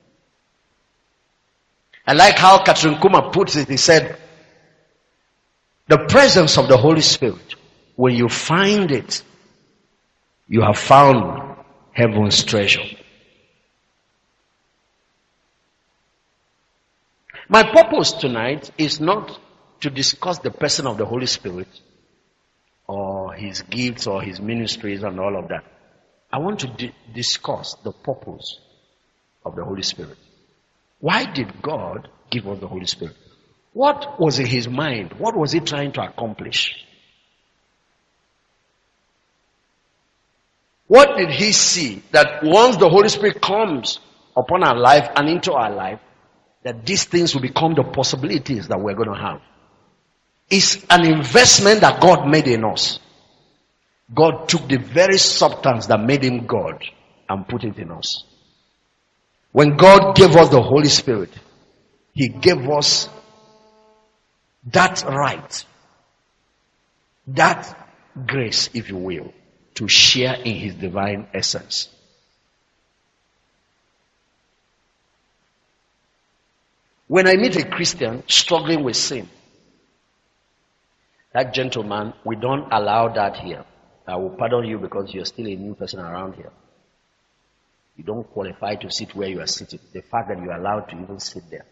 I like how Catherine Kuma puts it. He said, the presence of the Holy Spirit, when you find it, you have found heaven's treasure. My purpose tonight is not to discuss the person of the Holy Spirit or his gifts or his ministries and all of that. I want to di- discuss the purpose of the Holy Spirit. Why did God give us the Holy Spirit? What was in his mind? What was he trying to accomplish? What did he see that once the Holy Spirit comes upon our life and into our life, that these things will become the possibilities that we're going to have. It's an investment that God made in us. God took the very substance that made him God and put it in us. When God gave us the Holy Spirit, he gave us that right, that grace, if you will, to share in his divine essence. When I meet a Christian struggling with sin, that gentleman, we don't allow that here. I will pardon you because you're still a new person around here. You don't qualify to sit where you are sitting. The fact that you are allowed to even sit there.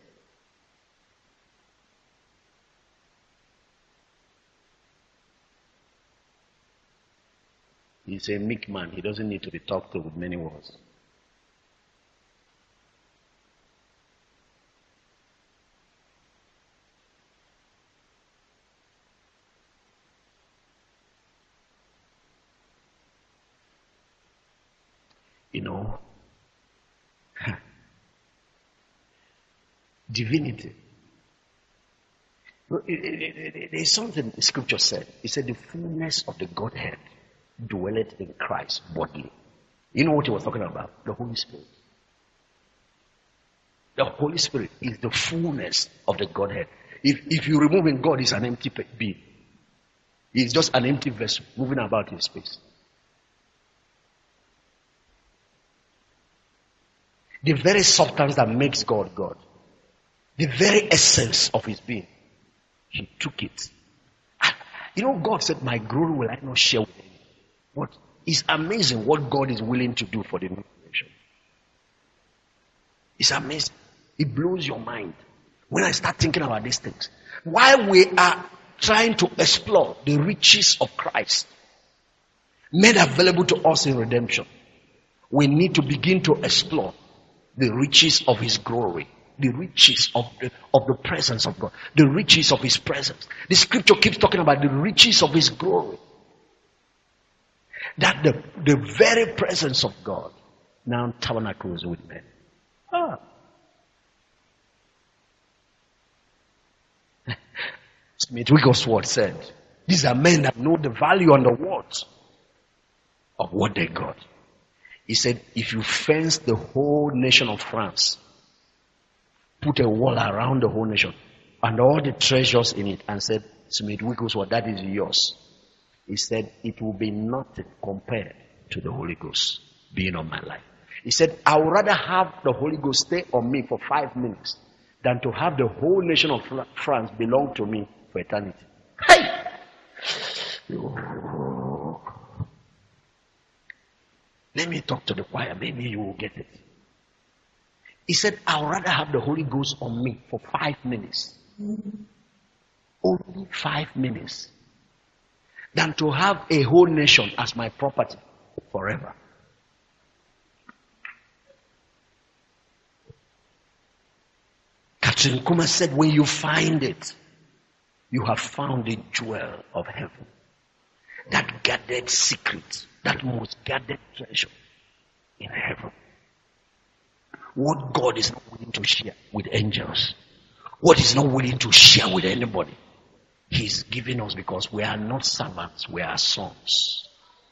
He's a meek man. He doesn't need to be talked to with many words. You know, divinity. There's something the scripture said. It said the fullness of the Godhead dwelleth in Christ bodily. You know what he was talking about? The Holy Spirit. The Holy Spirit is the fullness of the Godhead. If, if you remove him, God is an empty being. He's just an empty vessel moving about in space. The very substance that makes God God, the very essence of his being, he took it. You know, God said, my glory will I not share with anyone. What is amazing what God is willing to do for the new creation. It's amazing. It blows your mind when I start thinking about these things. While we are trying to explore the riches of Christ made available to us in redemption, we need to begin to explore the riches of his glory, the riches of the, of the presence of God, the riches of his presence. The scripture keeps talking about the riches of his glory. That the, the very presence of God now tabernacles with men. Ah. Smith Wigglesworth said, these are men that know the value and the worth of what they got. He said, if you fence the whole nation of France, put a wall around the whole nation and all the treasures in it, and said, Smith Wigglesworth, that is yours. He said, it will be nothing compared to the Holy Ghost being on my life. He said, I would rather have the Holy Ghost stay on me for five minutes than to have the whole nation of France belong to me for eternity. Hey! Oh. Let me talk to the choir. Maybe you will get it. He said, I would rather have the Holy Ghost on me for five minutes. Only five minutes. Than to have a whole nation as my property forever. Catherine Kuma said, when you find it, you have found the jewel of heaven. That guarded secret, that most guarded treasure in heaven. What God is not willing to share with angels, what He's not willing to share with anybody, He's giving us because we are not servants, we are sons.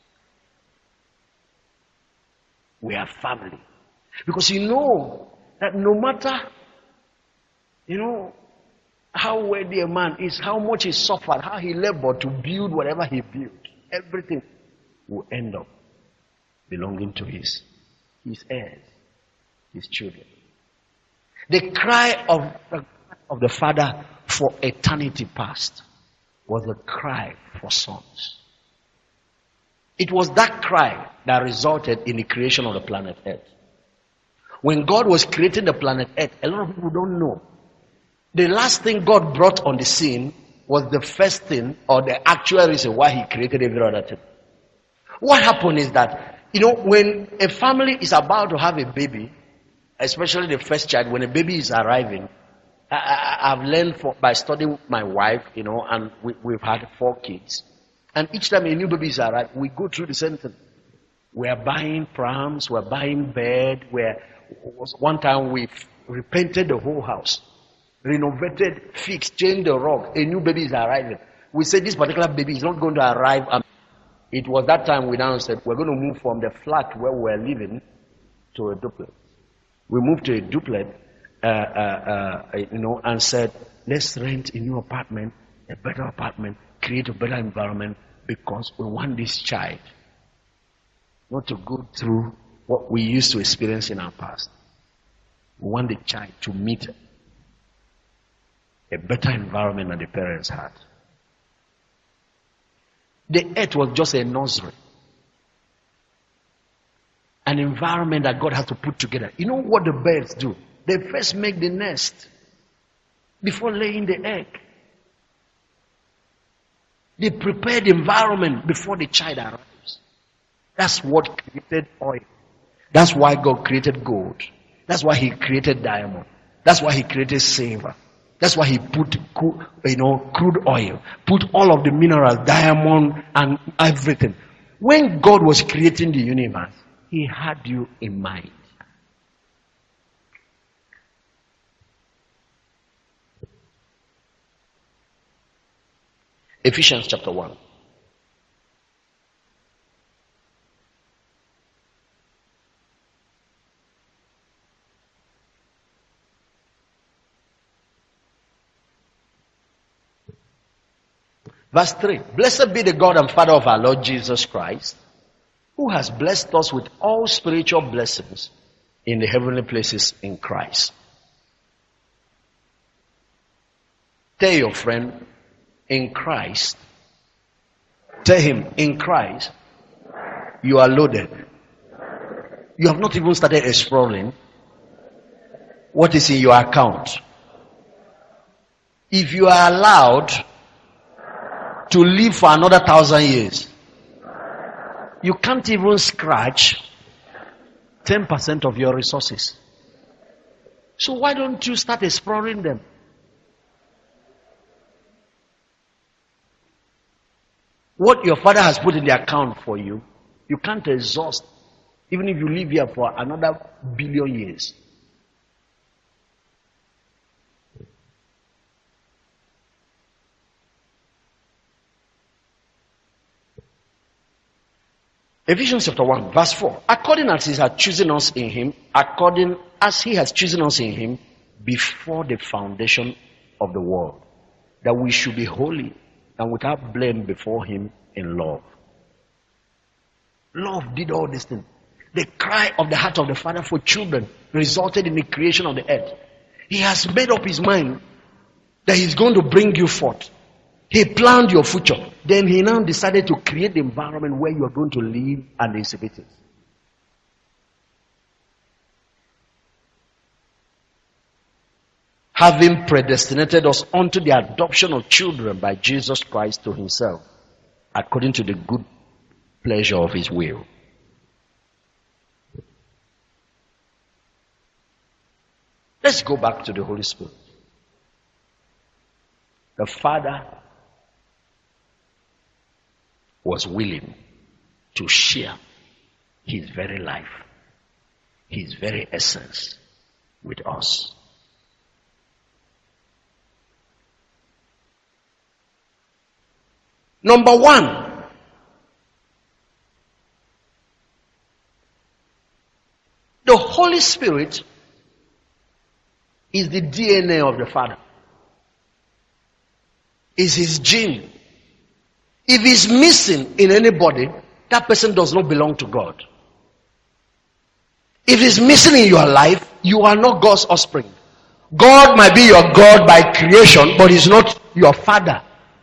We are family. Because you know that no matter, you know, how worthy a man is, how much he suffered, how he labored to build whatever he built, everything will end up belonging to his, his heirs, his children. The cry of the, of the Father for eternity past was a cry for sons. It was that cry that resulted in the creation of the planet Earth. When God was creating the planet Earth, a lot of people don't know. The last thing God brought on the scene was the first thing or the actual reason why He created every other thing. What happened is that, you know, when a family is about to have a baby, especially the first child, when a baby is arriving, I, I, I've learned for, by studying my wife, you know, and we, we've had four kids. And each time a new baby is arrived, we go through the same thing. We're buying prams, we're buying bed, we're, was one time we repainted the whole house, renovated, fixed, changed the rug. A new baby is arriving. We said this particular baby is not going to arrive. And it was that time we now said we're going to move from the flat where we're living to a duplex. We moved to a duplex, uh, uh, uh, you know, and said, let's rent a new apartment, a better apartment, create a better environment, because we want this child not to go through what we used to experience in our past. We want the child to meet a better environment than the parents had. The earth was just a nursery, an environment that God has to put together. You know what the birds do? They first make the nest before laying the egg. They prepare the environment before the child arrives. That's what created oil. That's why God created gold. That's why He created diamond. That's why He created silver. That's why He put, you know, crude oil, put all of the minerals, diamond and everything. When God was creating the universe, He had you in mind. Ephesians chapter one. Verse three. Blessed be the God and Father of our Lord Jesus Christ, who has blessed us with all spiritual blessings in the heavenly places in Christ. Tell your friend, in Christ, tell him, in Christ, you are loaded. You have not even started exploring what is in your account. If you are allowed to live for another thousand years, you can't even scratch ten percent of your resources. So why don't you start exploring them? What your Father has put in the account for you, you can't exhaust, even if you live here for another billion years. Ephesians chapter one, verse four. According as He has chosen us in Him, according as He has chosen us in Him before the foundation of the world, that we should be holy and without blame before Him in love. Love did all these things. The cry of the heart of the Father for children resulted in the creation of the earth. He has made up His mind that He's going to bring you forth. He planned your future. Then He now decided to create the environment where you are going to live and exhibit it. Having predestinated us unto the adoption of children by Jesus Christ to Himself, according to the good pleasure of His will. Let's go back to the Holy Spirit. The Father was willing to share His very life, His very essence with us. Number one, the Holy Spirit is the D N A of the Father. Is His gene. If He's missing in anybody, that person does not belong to God. If He's missing in your life, you are not God's offspring. God might be your God by creation, but He's not your Father.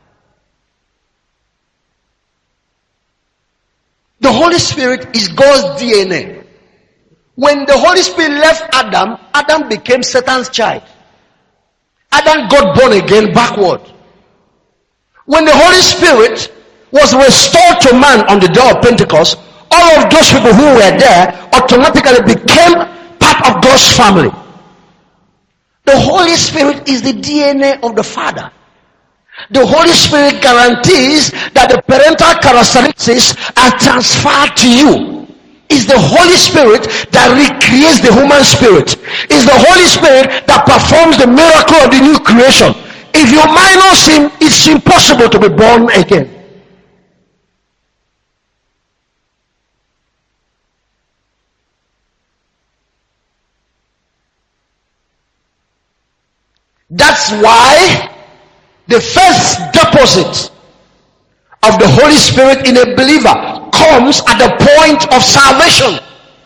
The Holy Spirit is God's D N A. When the Holy Spirit left Adam, Adam became Satan's child. Adam got born again backward. When the Holy Spirit was restored to man on the day of Pentecost, all of those people who were there automatically became part of God's family. The Holy Spirit is the D N A of the Father. The Holy Spirit guarantees that the parental characteristics are transferred to you. It's the Holy Spirit that recreates the human spirit. It's the Holy Spirit that performs the miracle of the new creation. If you minus him, it's impossible to be born again. That's why the first deposit of the Holy Spirit in a believer comes at the point of salvation.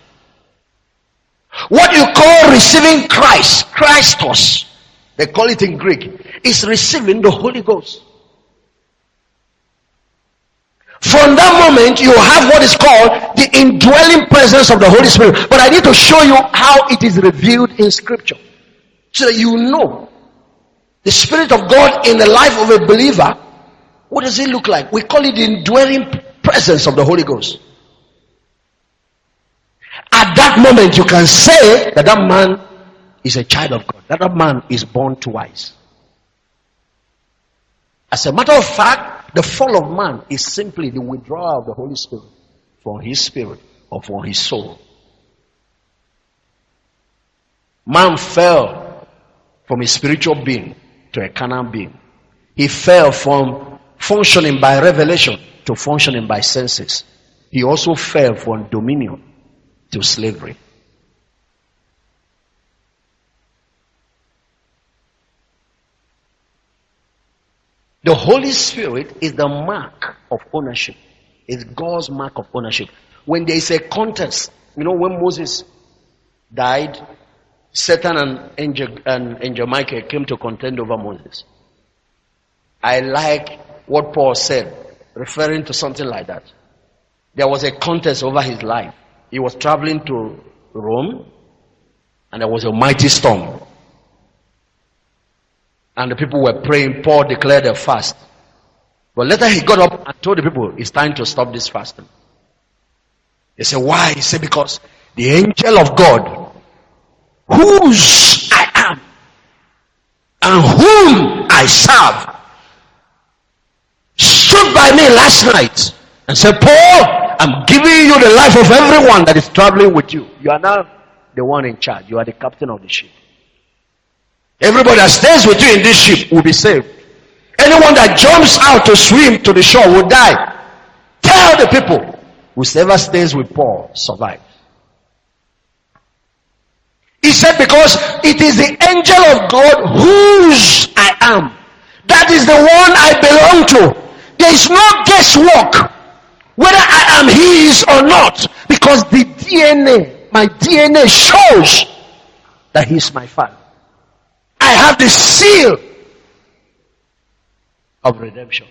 What you call receiving Christ, Christos, they call it in Greek, is receiving the Holy Ghost. From that moment, you have what is called the indwelling presence of the Holy Spirit. But I need to show you how it is revealed in Scripture, so that you know the Spirit of God in the life of a believer. What does it look like? We call it the indwelling presence of the Holy Ghost. At that moment, you can say that that man is a child of God, that that man is born twice. As a matter of fact, the fall of man is simply the withdrawal of the Holy Spirit from his spirit or from his soul. Man fell from a spiritual being to a carnal being. He fell from functioning by revelation to functioning by senses. He also fell from dominion to slavery. The Holy Spirit is the mark of ownership. It's God's mark of ownership. When there is a contest, you know, when Moses died, Satan and angel, and angel Michael came to contend over Moses. I like what Paul said, referring to something like that. There was a contest over his life. He was traveling to Rome, and there was a mighty storm. And the people were praying. Paul declared a fast. But later he got up and told the people, it's time to stop this fasting. They said, why? He said, because the angel of God, whose I am, and whom I serve, stood by me last night and said, Paul, I'm giving you the life of everyone that is traveling with you. You are now the one in charge. You are the captain of the ship. Everybody that stays with you in this ship will be saved. Anyone that jumps out to swim to the shore will die. Tell the people, whoever stays with Paul survives. He said, because it is the angel of God whose I am. That is the one I belong to. There is no guesswork whether I am his or not, because the D N A, my D N A shows that he is my father. I have the seal of redemption.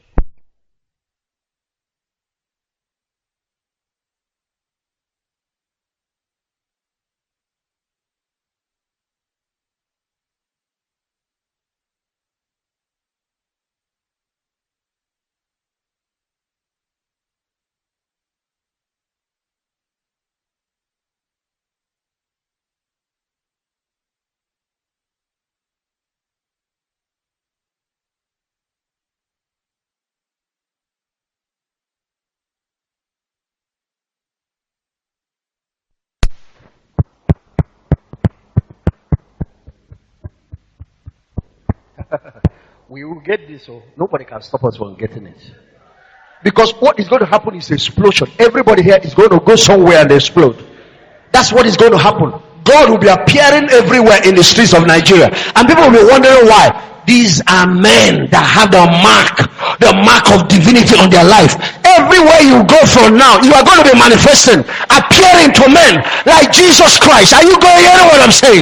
We will get this, so nobody can stop us from getting it. Because what is going to happen is explosion. Everybody here is going to go somewhere and explode. That's what is going to happen. God will be appearing everywhere in the streets of Nigeria. And people will be wondering why. These are men that have the mark, the mark of divinity on their life. Everywhere you go from now, you are going to be manifesting, appearing to men like Jesus Christ. Are you going to hear what I'm saying?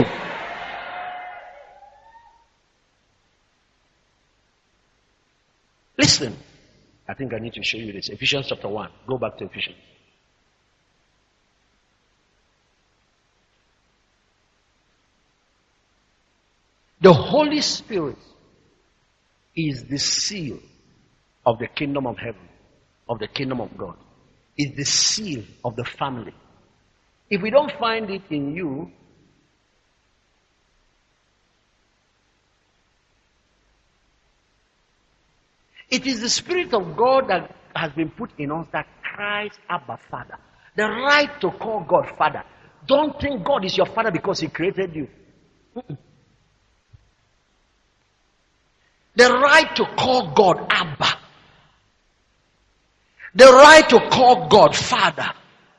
Listen, I think I need to show you this. Ephesians chapter one. Go back to Ephesians. The Holy Spirit is the seal of the kingdom of heaven, of the kingdom of God. Is the seal of the family. If we don't find it in you, it is the Spirit of God that has been put in us that cries, Abba, Father. The right to call God Father. Don't think God is your father because he created you. Mm-mm. The right to call God Abba. The right to call God Father.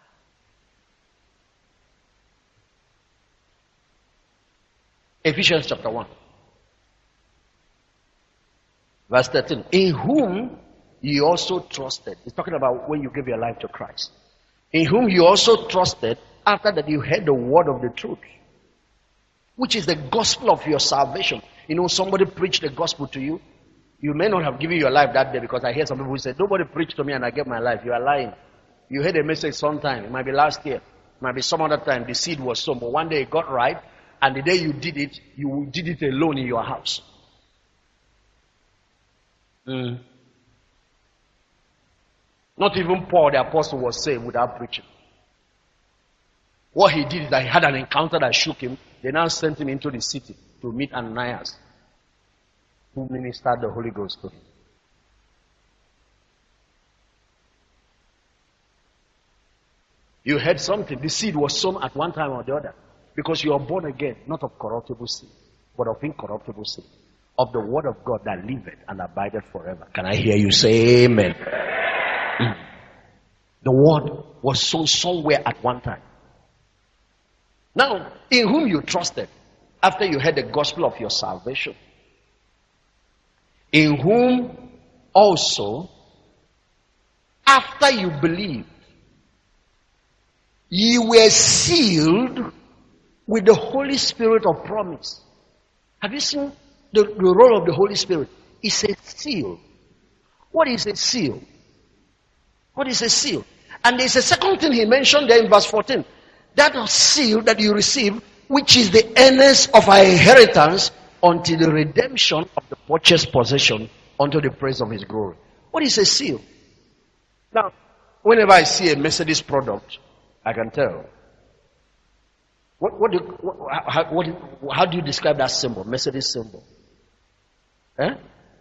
Ephesians chapter one. Verse thirteen. In whom you also trusted. It's talking about when you give your life to Christ. In whom you also trusted after that you heard the word of the truth, which is the gospel of your salvation. You know, somebody preached the gospel to you. You may not have given your life that day, because I hear some people who say, nobody preached to me and I gave my life. You are lying. You heard a message sometime. It might be last year. It might be some other time. The seed was sown. But one day it got right. And the day you did it, you did it alone in your house. Mm. Not even Paul the apostle was saved without preaching. What he did is that he had an encounter that shook him. They now sent him into the city to meet Ananias, who ministered the Holy Ghost to him. You heard something. The seed was sown at one time or the other. Because you are born again, not of corruptible seed, but of incorruptible seed. Of the word of God that liveth and abideth forever. Can I hear you say amen? Mm. The word was sown somewhere at one time. Now, in whom you trusted, after you heard the gospel of your salvation, in whom also, after you believed, ye were sealed with the Holy Spirit of promise. Have you seen the, the role of the Holy Spirit? It's a seal. What is a seal? What is a seal? And there's a second thing he mentioned there in verse fourteen. That seal that you receive, which is the earnest of our inheritance until the redemption of the purchased possession unto the praise of his glory. What is a seal? Now, whenever I see a Mercedes product, I can tell. What, what do, what, how, what, how do you describe that symbol, Mercedes symbol? Eh?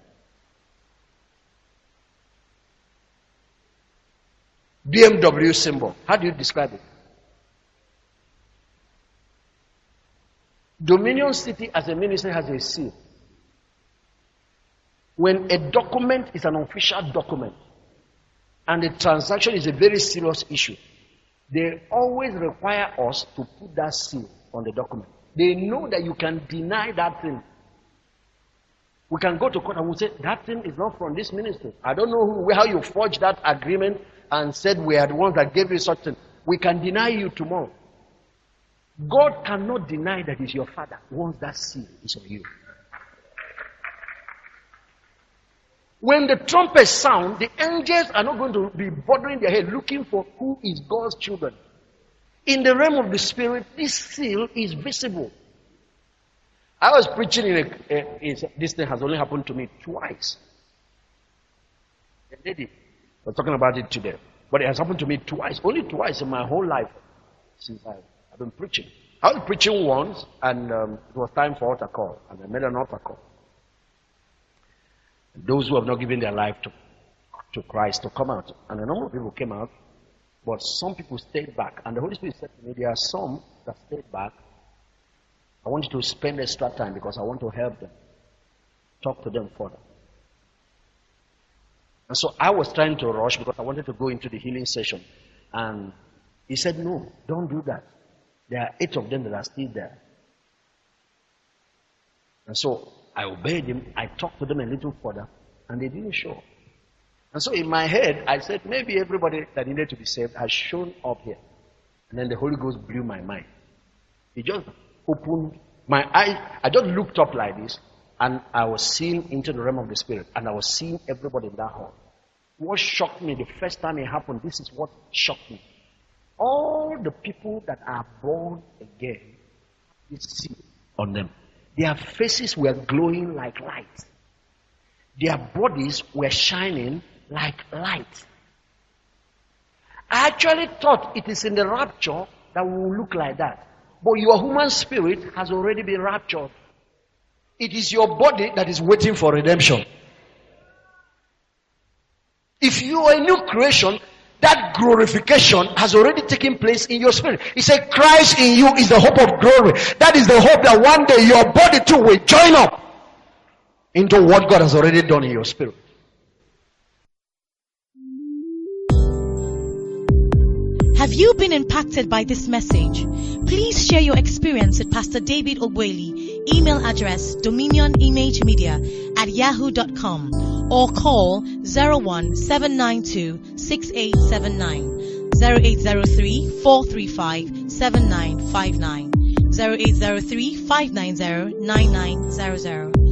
B M W symbol. How do you describe it? Dominion City as a ministry has a seal. When a document is an official document and the transaction is a very serious issue, they always require us to put that seal on the document. They know that you can deny that thing. We can go to court and we'll say, that thing is not from this ministry. I don't know who, how you forged that agreement and said we are the ones that gave you such thing. We can deny you tomorrow. God cannot deny that he's your father once that seal is on you. When the trumpet sound, the angels are not going to be bothering their head looking for who is God's children. In the realm of the spirit, this seal is visible. I was preaching in a, a, a this thing has only happened to me twice. A lady was talking about it today, but it has happened to me twice, only twice in my whole life since I, I've been preaching. I was preaching once, and um, it was time for altar call, and I made an altar call. Those who have not given their life to, to Christ to come out. And a number of people came out, but some people stayed back. And the Holy Spirit said to me, there are some that stayed back. I want you to spend extra time because I want to help them. Talk to them further. And so I was trying to rush because I wanted to go into the healing session. And he said, no, don't do that. There are eight of them that are still there. And so I obeyed him. I talked to them a little further, and they didn't show. And so in my head, I said, maybe everybody that needed to be saved has shown up here. And then the Holy Ghost blew my mind. He just opened my eyes. I just looked up like this, and I was seeing into the realm of the Spirit, and I was seeing everybody in that hall. What shocked me the first time it happened, this is what shocked me. All the people that are born again, this seal on them. Their faces were glowing like light. Their bodies were shining like light. I actually thought it is in the rapture that we will look like that. But your human spirit has already been raptured. It is your body that is waiting for redemption. If you are a new creation, that glorification has already taken place in your spirit. He said, Christ in you is the hope of glory. That is the hope that one day your body too will join up into what God has already done in your spirit. Have you been impacted by this message? Please share your experience with Pastor David Ogbueli. Email address dominionimagemedia at yahoo dot com or call zero one seven nine two six eight seven nine, zero eight zero three four three five seven nine five nine, zero eight zero three five nine zero nine nine zero zero.